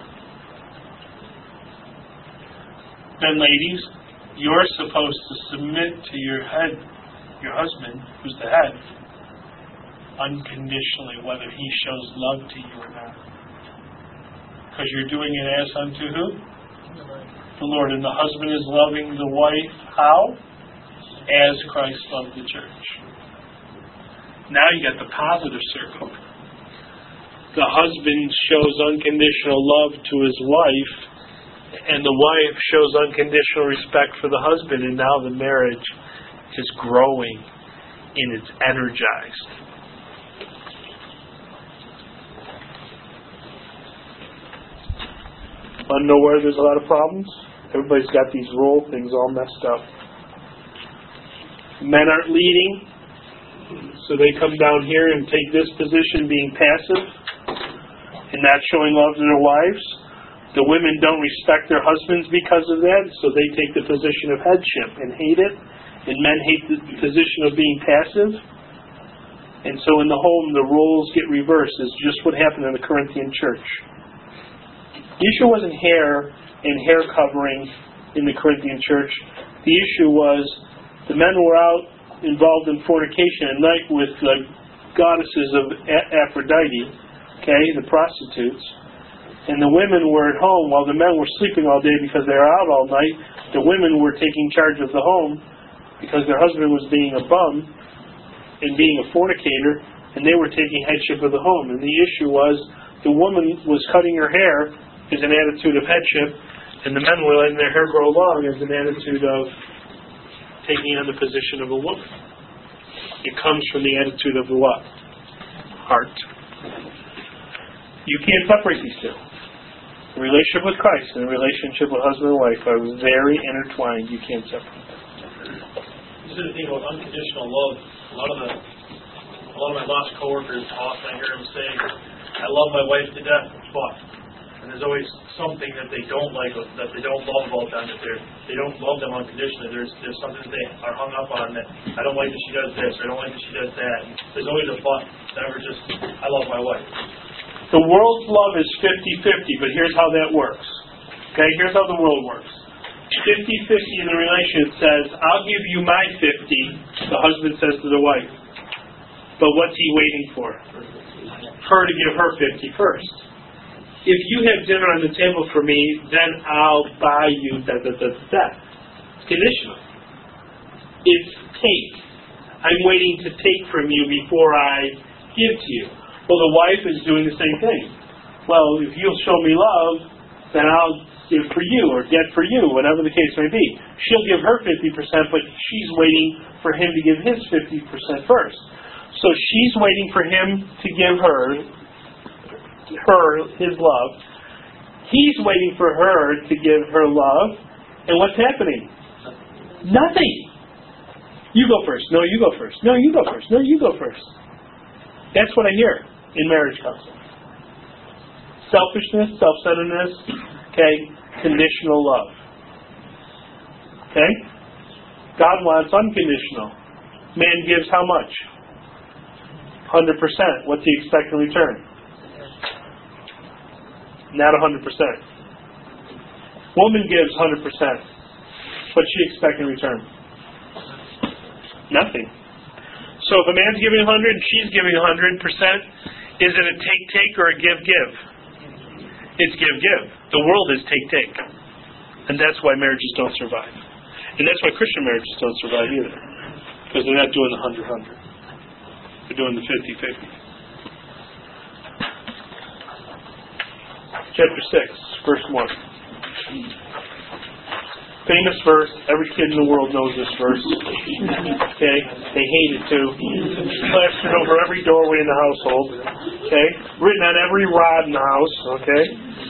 Then, ladies, you're supposed to submit to your husband, who's the head, unconditionally, whether he shows love to you or not. Because you're doing it as unto who? The Lord. And the husband is loving the wife how? As Christ loved the church. Now you got the positive circle. The husband shows unconditional love to his wife, and the wife shows unconditional respect for the husband, and now the marriage is growing and it's energized. Want to know where there's a lot of problems? Everybody's got these role things all messed up. Men aren't leading, so they come down here and take this position, being passive and not showing love to their wives. The women don't respect their husbands because of that, so they take the position of headship and hate it. And men hate the position of being passive. And so in the home, the roles get reversed. It's just what happened in the Corinthian church. The issue wasn't hair and hair covering in the Corinthian church. The issue was the men were out involved in fornication at night with the goddesses of Aphrodite, the prostitutes. And the women were at home while the men were sleeping all day because they were out all night. The women were taking charge of the home because their husband was being a bum and being a fornicator, and they were taking headship of the home. And the issue was the woman was cutting her hair as an attitude of headship, and the men were letting their hair grow long as an attitude of taking on the position of a woman. It comes from the attitude of the what? Heart. You can't separate these two. The relationship with Christ and the relationship with husband and wife are very intertwined. You can't separate them. This is the thing about unconditional love. A lot of my lost coworkers talk, and I hear them say, "I love my wife to death," but, and there's always something that they don't like, that they don't love about them, that they don't love them unconditionally. There's something that they are hung up on, that I don't like that she does this, or I don't like that she does that. And there's always a but. Never just, I love my wife. The world's love is 50-50, but here's how that works. Here's how the world works. 50-50 in the relationship says, I'll give you my 50, the husband says to the wife. But what's he waiting for? Her to give her 50 first. If you have dinner on the table for me, then I'll buy you It's conditional. It's take. I'm waiting to take from you before I give to you. Well, the wife is doing the same thing. Well, if you'll show me love, then I'll give for you or get for you, whatever the case may be. She'll give her 50%, but she's waiting for him to give his 50% first. So she's waiting for him to give her his love. He's waiting for her to give her love. And what's happening? Nothing. You go first. No, you go first. No, you go first. No, you go first. That's what I hear in marriage counseling. Selfishness, self-centeredness, conditional love. God wants unconditional. Man gives how much? 100%. What's he expect in return? Not 100%. Woman gives 100%. What's she expect in return? Nothing. So if a man's giving 100 and she's giving 100%, is it a take-take or a give-give? It's give-give. The world is take-take. And that's why marriages don't survive. And that's why Christian marriages don't survive either. Because they're not doing the 100-100. They're doing the 50-50. Chapter 6, verse 1. Famous verse. Every kid in the world knows this verse. Okay? They hate it too. Plastered over every doorway in the household. Okay? Written on every rod in the house. Okay?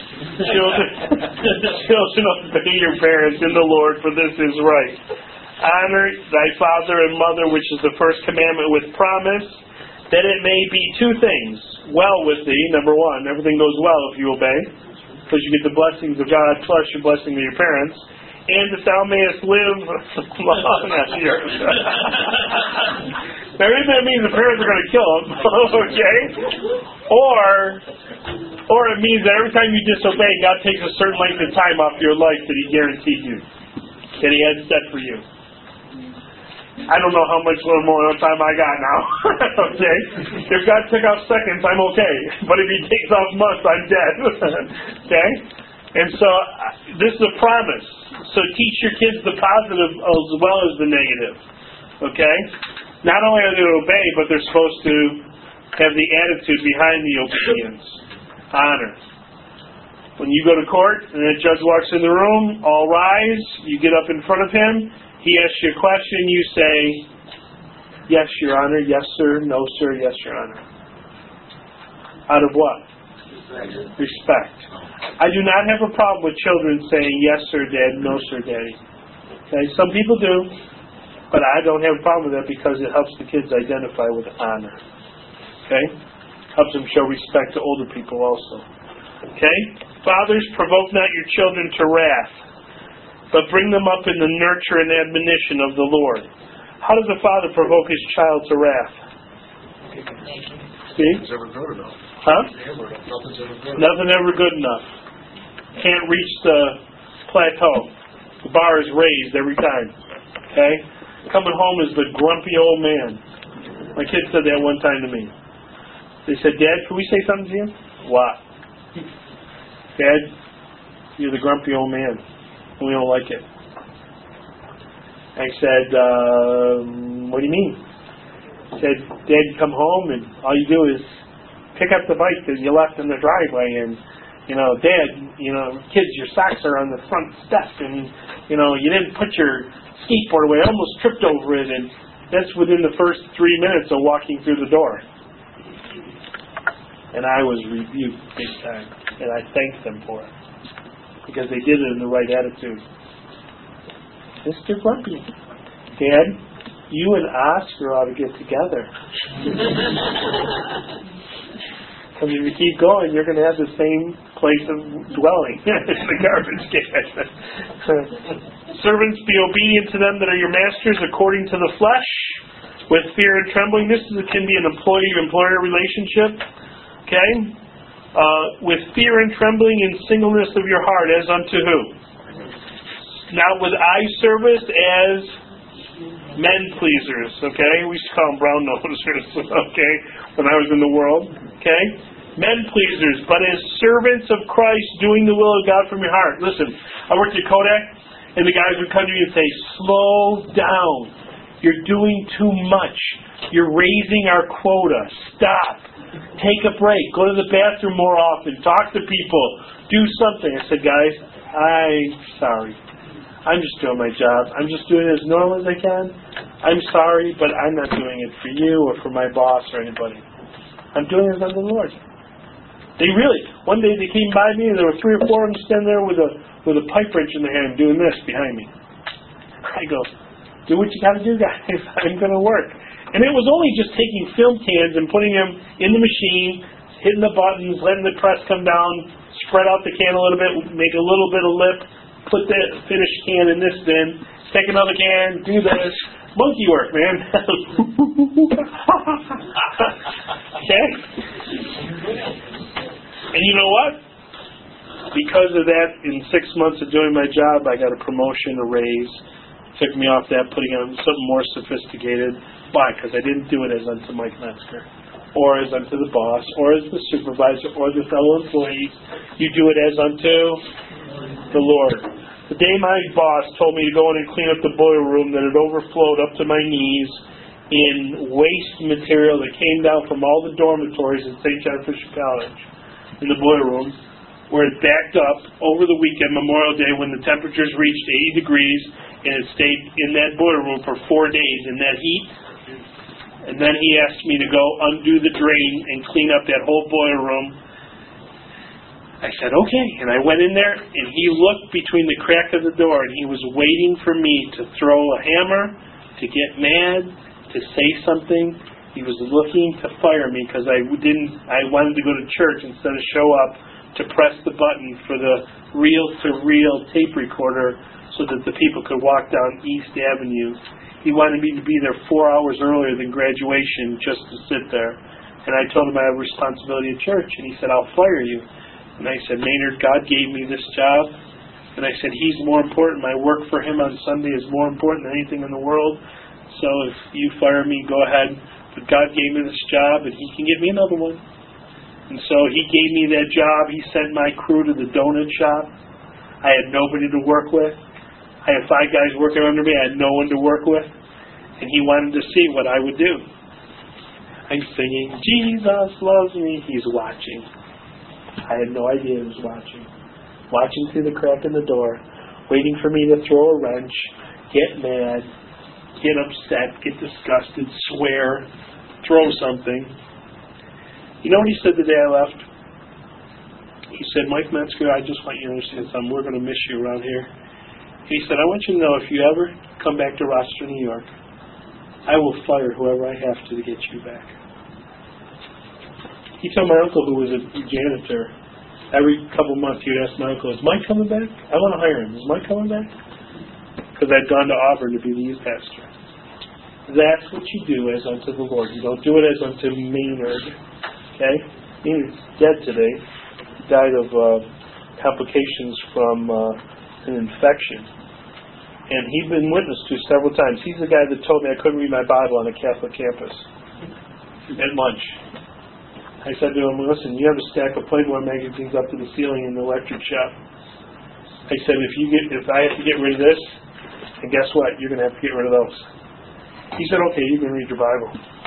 Children, obey your parents in the Lord, for this is right. Honor thy father and mother, which is the first commandment with promise, that it may be two things. Well with thee, number one. Everything goes well if you obey. Because you get the blessings of God plus your blessing of your parents. And that thou mayest live long on the earth. Now, maybe that means the parents are going to kill them, okay? Or it means that every time you disobey, God takes a certain length of time off your life that He guaranteed you, that He had set for you. I don't know how much little more time I got now, okay? If God took off seconds, I'm okay. But if He takes off months, I'm dead, okay? And so, this is a promise. So teach your kids the positive as well as the negative. Okay? Not only are they to obey, but they're supposed to have the attitude behind the obedience. Honor. When you go to court and the judge walks in the room, all rise, you get up in front of him, he asks you a question, you say, yes, Your Honor, yes, sir, no, sir, yes, Your Honor. Out of what? Respect. I do not have a problem with children saying yes sir dad, no sir daddy. Okay, some people do, but I don't have a problem with that because it helps the kids identify with honor. Okay? Helps them show respect to older people also. Okay? Fathers, provoke not your children to wrath, but bring them up in the nurture and admonition of the Lord. How does a father provoke his child to wrath? See? Huh? Nothing ever good enough. Can't reach the plateau. The bar is raised every time. Okay? Coming home is the grumpy old man. My kid said that one time to me. They said, Dad, can we say something to you? What? Dad, you're the grumpy old man. We don't like it. I said, what do you mean? He said, Dad, you come home and all you do is pick up the bike that you left in the driveway and, Dad, kids, your socks are on the front step and, you didn't put your skateboard away. I almost tripped over it, and that's within the first 3 minutes of walking through the door. And I was rebuked big time, and I thanked them for it because they did it in the right attitude. Mr. Grumpy, Dad, you and Oscar ought to get together. Because if you keep going, you're going to have the same place of dwelling. It's the garbage can. Servants, be obedient to them that are your masters according to the flesh, with fear and trembling. This can be an employee-employer relationship. Okay? With fear and trembling and singleness of your heart, as unto who? Not with eye service, as men pleasers. Okay? We used to call them brown nosers. Okay? When I was in the world. Okay? Men pleasers, but as servants of Christ, doing the will of God from your heart. Listen, I worked at Kodak, and the guys would come to me and say, slow down. You're doing too much. You're raising our quota. Stop. Take a break. Go to the bathroom more often. Talk to people. Do something. I said, guys, I'm sorry. I'm just doing my job. I'm just doing it as normal as I can. I'm sorry, but I'm not doing it for you or for my boss or anybody. I'm doing it unto the Lord. They really, one day they came by me and there were 3 or 4 of them standing there with a pipe wrench in their hand doing this behind me. I go, do what you got to do, guys. I'm going to work. And it was only just taking film cans and putting them in the machine, hitting the buttons, letting the press come down, spread out the can a little bit, make a little bit of lip, put the finished can in this bin, take another can, do this. Monkey work, man. Okay? And you know what? Because of that, in 6 months of doing my job, I got a promotion, a raise. Took me off that, putting on something more sophisticated. Why? Because I didn't do it as unto Mike Metzger, or as unto the boss, or as the supervisor, or the fellow employees. You do it as unto the Lord. The day my boss told me to go in and clean up the boiler room that had overflowed up to my knees in waste material that came down from all the dormitories at St. John Fisher College in the boiler room, where it backed up over the weekend, Memorial Day, when the temperatures reached 80 degrees, and it stayed in that boiler room for 4 days in that heat. And then he asked me to go undo the drain and clean up that whole boiler room. I said, okay. And I went in there, and he looked between the crack of the door, and he was waiting for me to throw a hammer, to get mad, to say something. He was looking to fire me because I wanted to go to church instead of show up to press the button for the reel-to-reel tape recorder so that the people could walk down East Avenue. He wanted me to be there 4 hours earlier than graduation just to sit there. And I told him I have a responsibility at church. And he said, I'll fire you. And I said, Maynard, God gave me this job. And I said, he's more important. My work for him on Sunday is more important than anything in the world. So if you fire me, go ahead. But God gave me this job, and he can give me another one. And so he gave me that job. He sent my crew to the donut shop. I had nobody to work with. I had 5 guys working under me. I had no one to work with. And he wanted to see what I would do. I'm singing, Jesus loves me. He's watching. I had no idea he was watching. Watching through the crack in the door, waiting for me to throw a wrench, get mad, get upset, get disgusted, swear, throw something. You know what he said the day I left? He said, Mike Metzger, I just want you to understand something. We're going to miss you around here. He said, I want you to know if you ever come back to Rochester, New York, I will fire whoever I have to get you back. He told my uncle, who was a janitor, every couple of months he would ask my uncle, is Mike coming back? I want to hire him. Is Mike coming back? Because I'd gone to Auburn to be the youth pastor. That's what you do as unto the Lord. You don't do it as unto Maynard. Okay? Maynard's dead today. He died of complications from an infection. And he'd been witnessed to several times. He's the guy that told me I couldn't read my Bible on a Catholic campus at lunch. I said to him, listen, you have a stack of Playboy magazines up to the ceiling in the electric shop. I said, if I have to get rid of this, and guess what? You're going to have to get rid of those. He said, okay, you can read your Bible.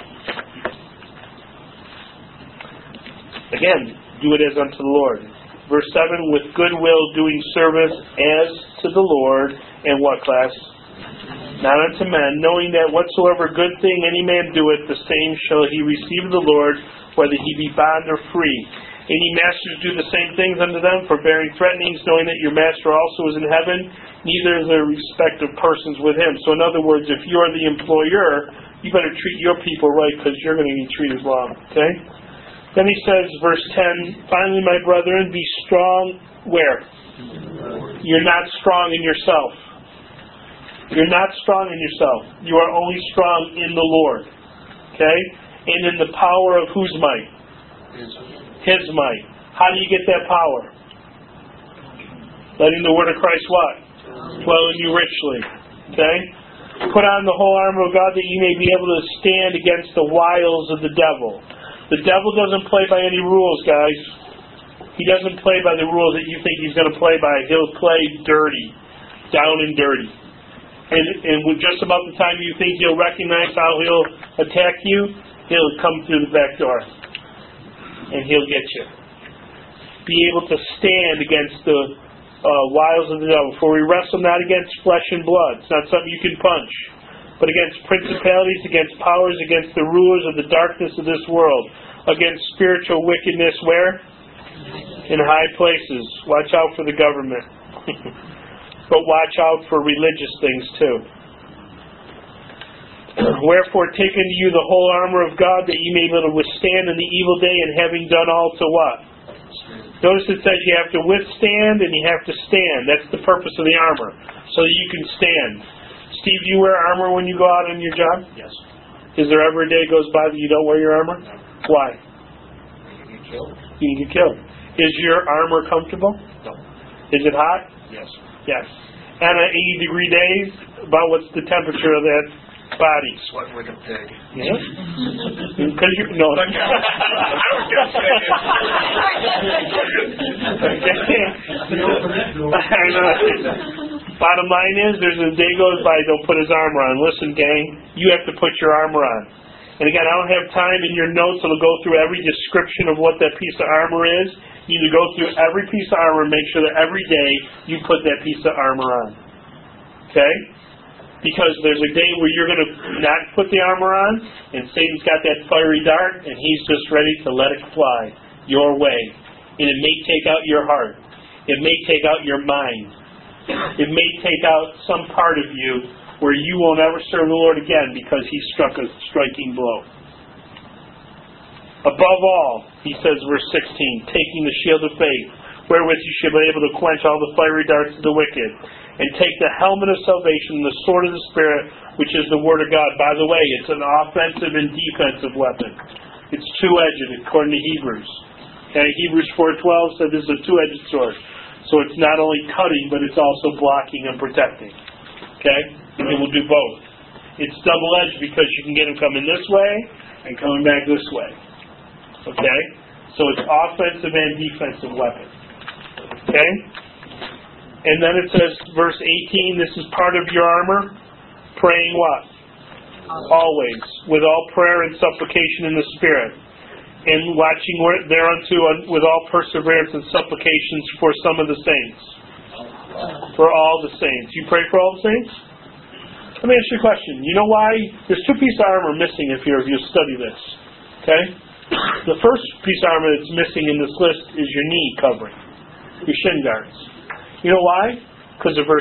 Again, do it as unto the Lord. Verse 7, with goodwill doing service as to the Lord, and what class? Not unto men, knowing that whatsoever good thing any man doeth, the same shall he receive of the Lord, whether he be bond or free. And ye masters do the same things unto them, forbearing threatenings, knowing that your master also is in heaven, neither is there respect of persons with him. So in other words, if you're the employer, you better treat your people right, because you're going to be treated wrong. Okay? Then he says, verse 10, finally, my brethren, be strong where? You're not strong in yourself. You're not strong in yourself. You are only strong in the Lord. Okay? And in the power of whose might? His might. How do you get that power? Letting the word of Christ what? Dwell in you richly. Okay? Put on the whole armor of God that you may be able to stand against the wiles of the devil. The devil doesn't play by any rules, guys. He doesn't play by the rules that you think he's going to play by. He'll play dirty. Down and dirty. And with just about the time you think he'll recognize how he'll attack you, he'll come through the back door. And he'll get you. Be able to stand against the wiles of the devil. For we wrestle not against flesh and blood. It's not something you can punch. But against principalities, against powers, against the rulers of the darkness of this world. Against spiritual wickedness where? In high places. Watch out for the government. But watch out for religious things too. Wherefore take unto you the whole armor of God, that ye may be able to withstand in the evil day, and having done all to what? Notice it says you have to withstand and you have to stand. That's the purpose of the armor, so that you can stand. Steve, do you wear armor when you go out on your job? Yes. Is there ever a day goes by that you don't wear your armor? No. Why? You get killed. You can get killed. Is your armor comfortable? No. Is it hot? Yes. Yes. And on 80-degree days, about what's the temperature of that Bodies. Sweat like a pig. Yeah. Because you no. Bottom line is, there's a day goes by, don't put his armor on. Listen, gang, you have to put your armor on. And again, I don't have time in your notes. It'll go through every description of what that piece of armor is. You need to go through every piece of armor and make sure that every day you put that piece of armor on. Okay? Because there's a day where you're going to not put the armor on, and Satan's got that fiery dart, and he's just ready to let it fly your way. And it may take out your heart. It may take out your mind. It may take out some part of you where you won't ever serve the Lord again because he struck a striking blow. Above all, he says, verse 16, taking the shield of faith, wherewith you shall be able to quench all the fiery darts of the wicked, and take the helmet of salvation and the sword of the Spirit, which is the Word of God. By the way, it's an offensive and defensive weapon. It's two-edged, according to Hebrews. Okay, Hebrews 4:12 said this is a two-edged sword. So it's not only cutting, but it's also blocking and protecting. Okay? It will do both. It's double-edged because you can get them coming this way and coming back this way. Okay? So it's offensive and defensive weapon. Okay? And then it says, verse 18, this is part of your armor, praying what? Always, with all prayer and supplication in the Spirit, and watching thereunto with all perseverance and supplications for some of the saints. For all the saints. You pray for all the saints? Let me ask you a question. You know why? There's two pieces of armor missing if you study this. Okay? The first piece of armor that's missing in this list is your knee covering. Your shin guards. You know why? Because of verse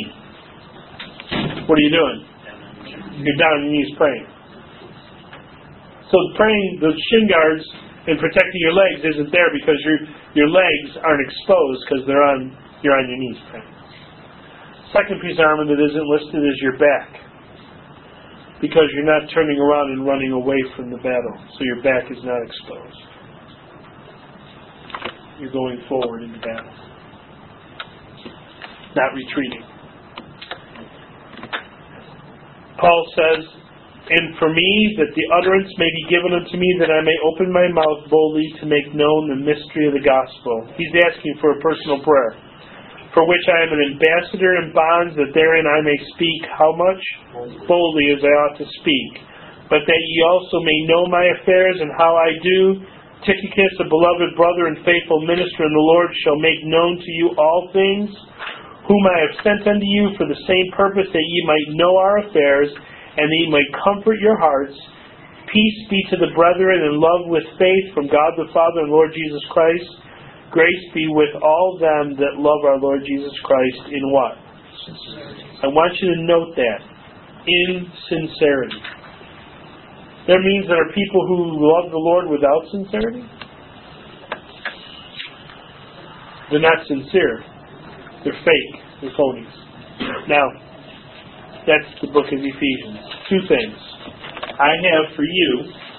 18. What are you doing? You're down on your knees praying. So praying, the shin guards and protecting your legs isn't there because your legs aren't exposed because you're on your knees praying. Second piece of armor that isn't listed is your back, because you're not turning around and running away from the battle, so your back is not exposed. You're going forward in the battle, not retreating. Paul says, and for me, that the utterance may be given unto me, that I may open my mouth boldly to make known the mystery of the gospel. He's asking for a personal prayer, for which I am an ambassador in bonds, that therein I may speak how much? Boldly as I ought to speak. But that ye also may know my affairs and how I do. Tychicus, a beloved brother and faithful minister in the Lord, shall make known to you all things, whom I have sent unto you for the same purpose, that ye might know our affairs, and that ye might comfort your hearts. Peace be to the brethren, and love with faith from God the Father and Lord Jesus Christ. Grace be with all them that love our Lord Jesus Christ in what? Sincerity. I want you to note that. In sincerity. That means there are people who love the Lord without sincerity? They're not sincere. They're fake. They're phonies. Now, that's the book of Ephesians. Two things. I have for you,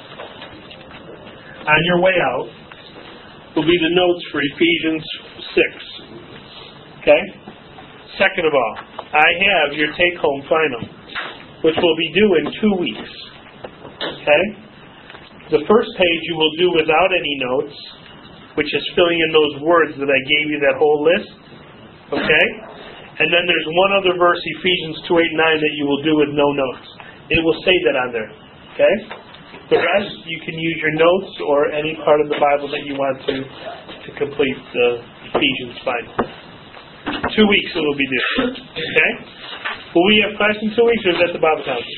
on your way out, will be the notes for Ephesians 6. Okay? Second of all, I have your take-home final, which will be due in 2 weeks. Okay? The first page you will do without any notes, which is filling in those words that I gave you, that whole list. Okay? And then there's one other verse, Ephesians 2:8-9, that you will do with no notes. It will say that on there. Okay? The rest, you can use your notes or any part of the Bible that you want to complete the Ephesians final. 2 weeks it will be due. Okay? Will we have class in 2 weeks, or is that the Bible Council?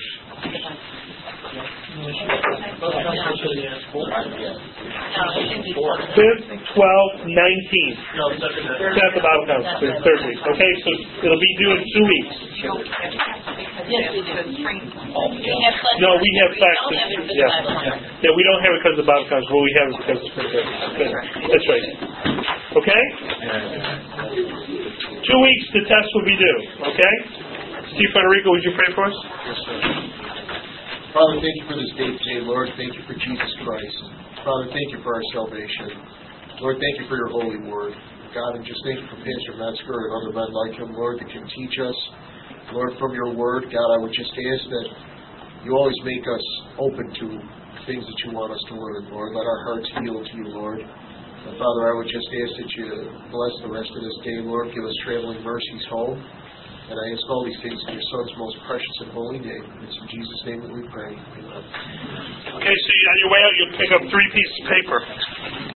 5th, 12th, 19th. It's at the Bible Council. It's third week. Okay, so it'll be due in 2 weeks. Yes, we do. No, we have class. Yeah, we don't have it because of the Bible Council, but we have it because it's good. That's right. Okay? 2 weeks, the test will be due. Okay? Steve Federico, would you pray for us? Yes, sir. Father, thank you for this day today, Lord. Thank you for Jesus Christ. Father, thank you for our salvation. Lord, thank you for your holy word. God, and just thank you for Pastor Metzger and other men like him, Lord, that can teach us. Lord, from your word, God, I would just ask that You always make us open to things that you want us to learn, Lord. Let our hearts yield to you, Lord. And Father, I would just ask that you bless the rest of this day, Lord. Give us traveling mercies home. And I ask all these things in your Son's most precious and holy name. It's in Jesus' name that we pray. Amen. Okay, so on your way out, you'll pick up 3 pieces of paper.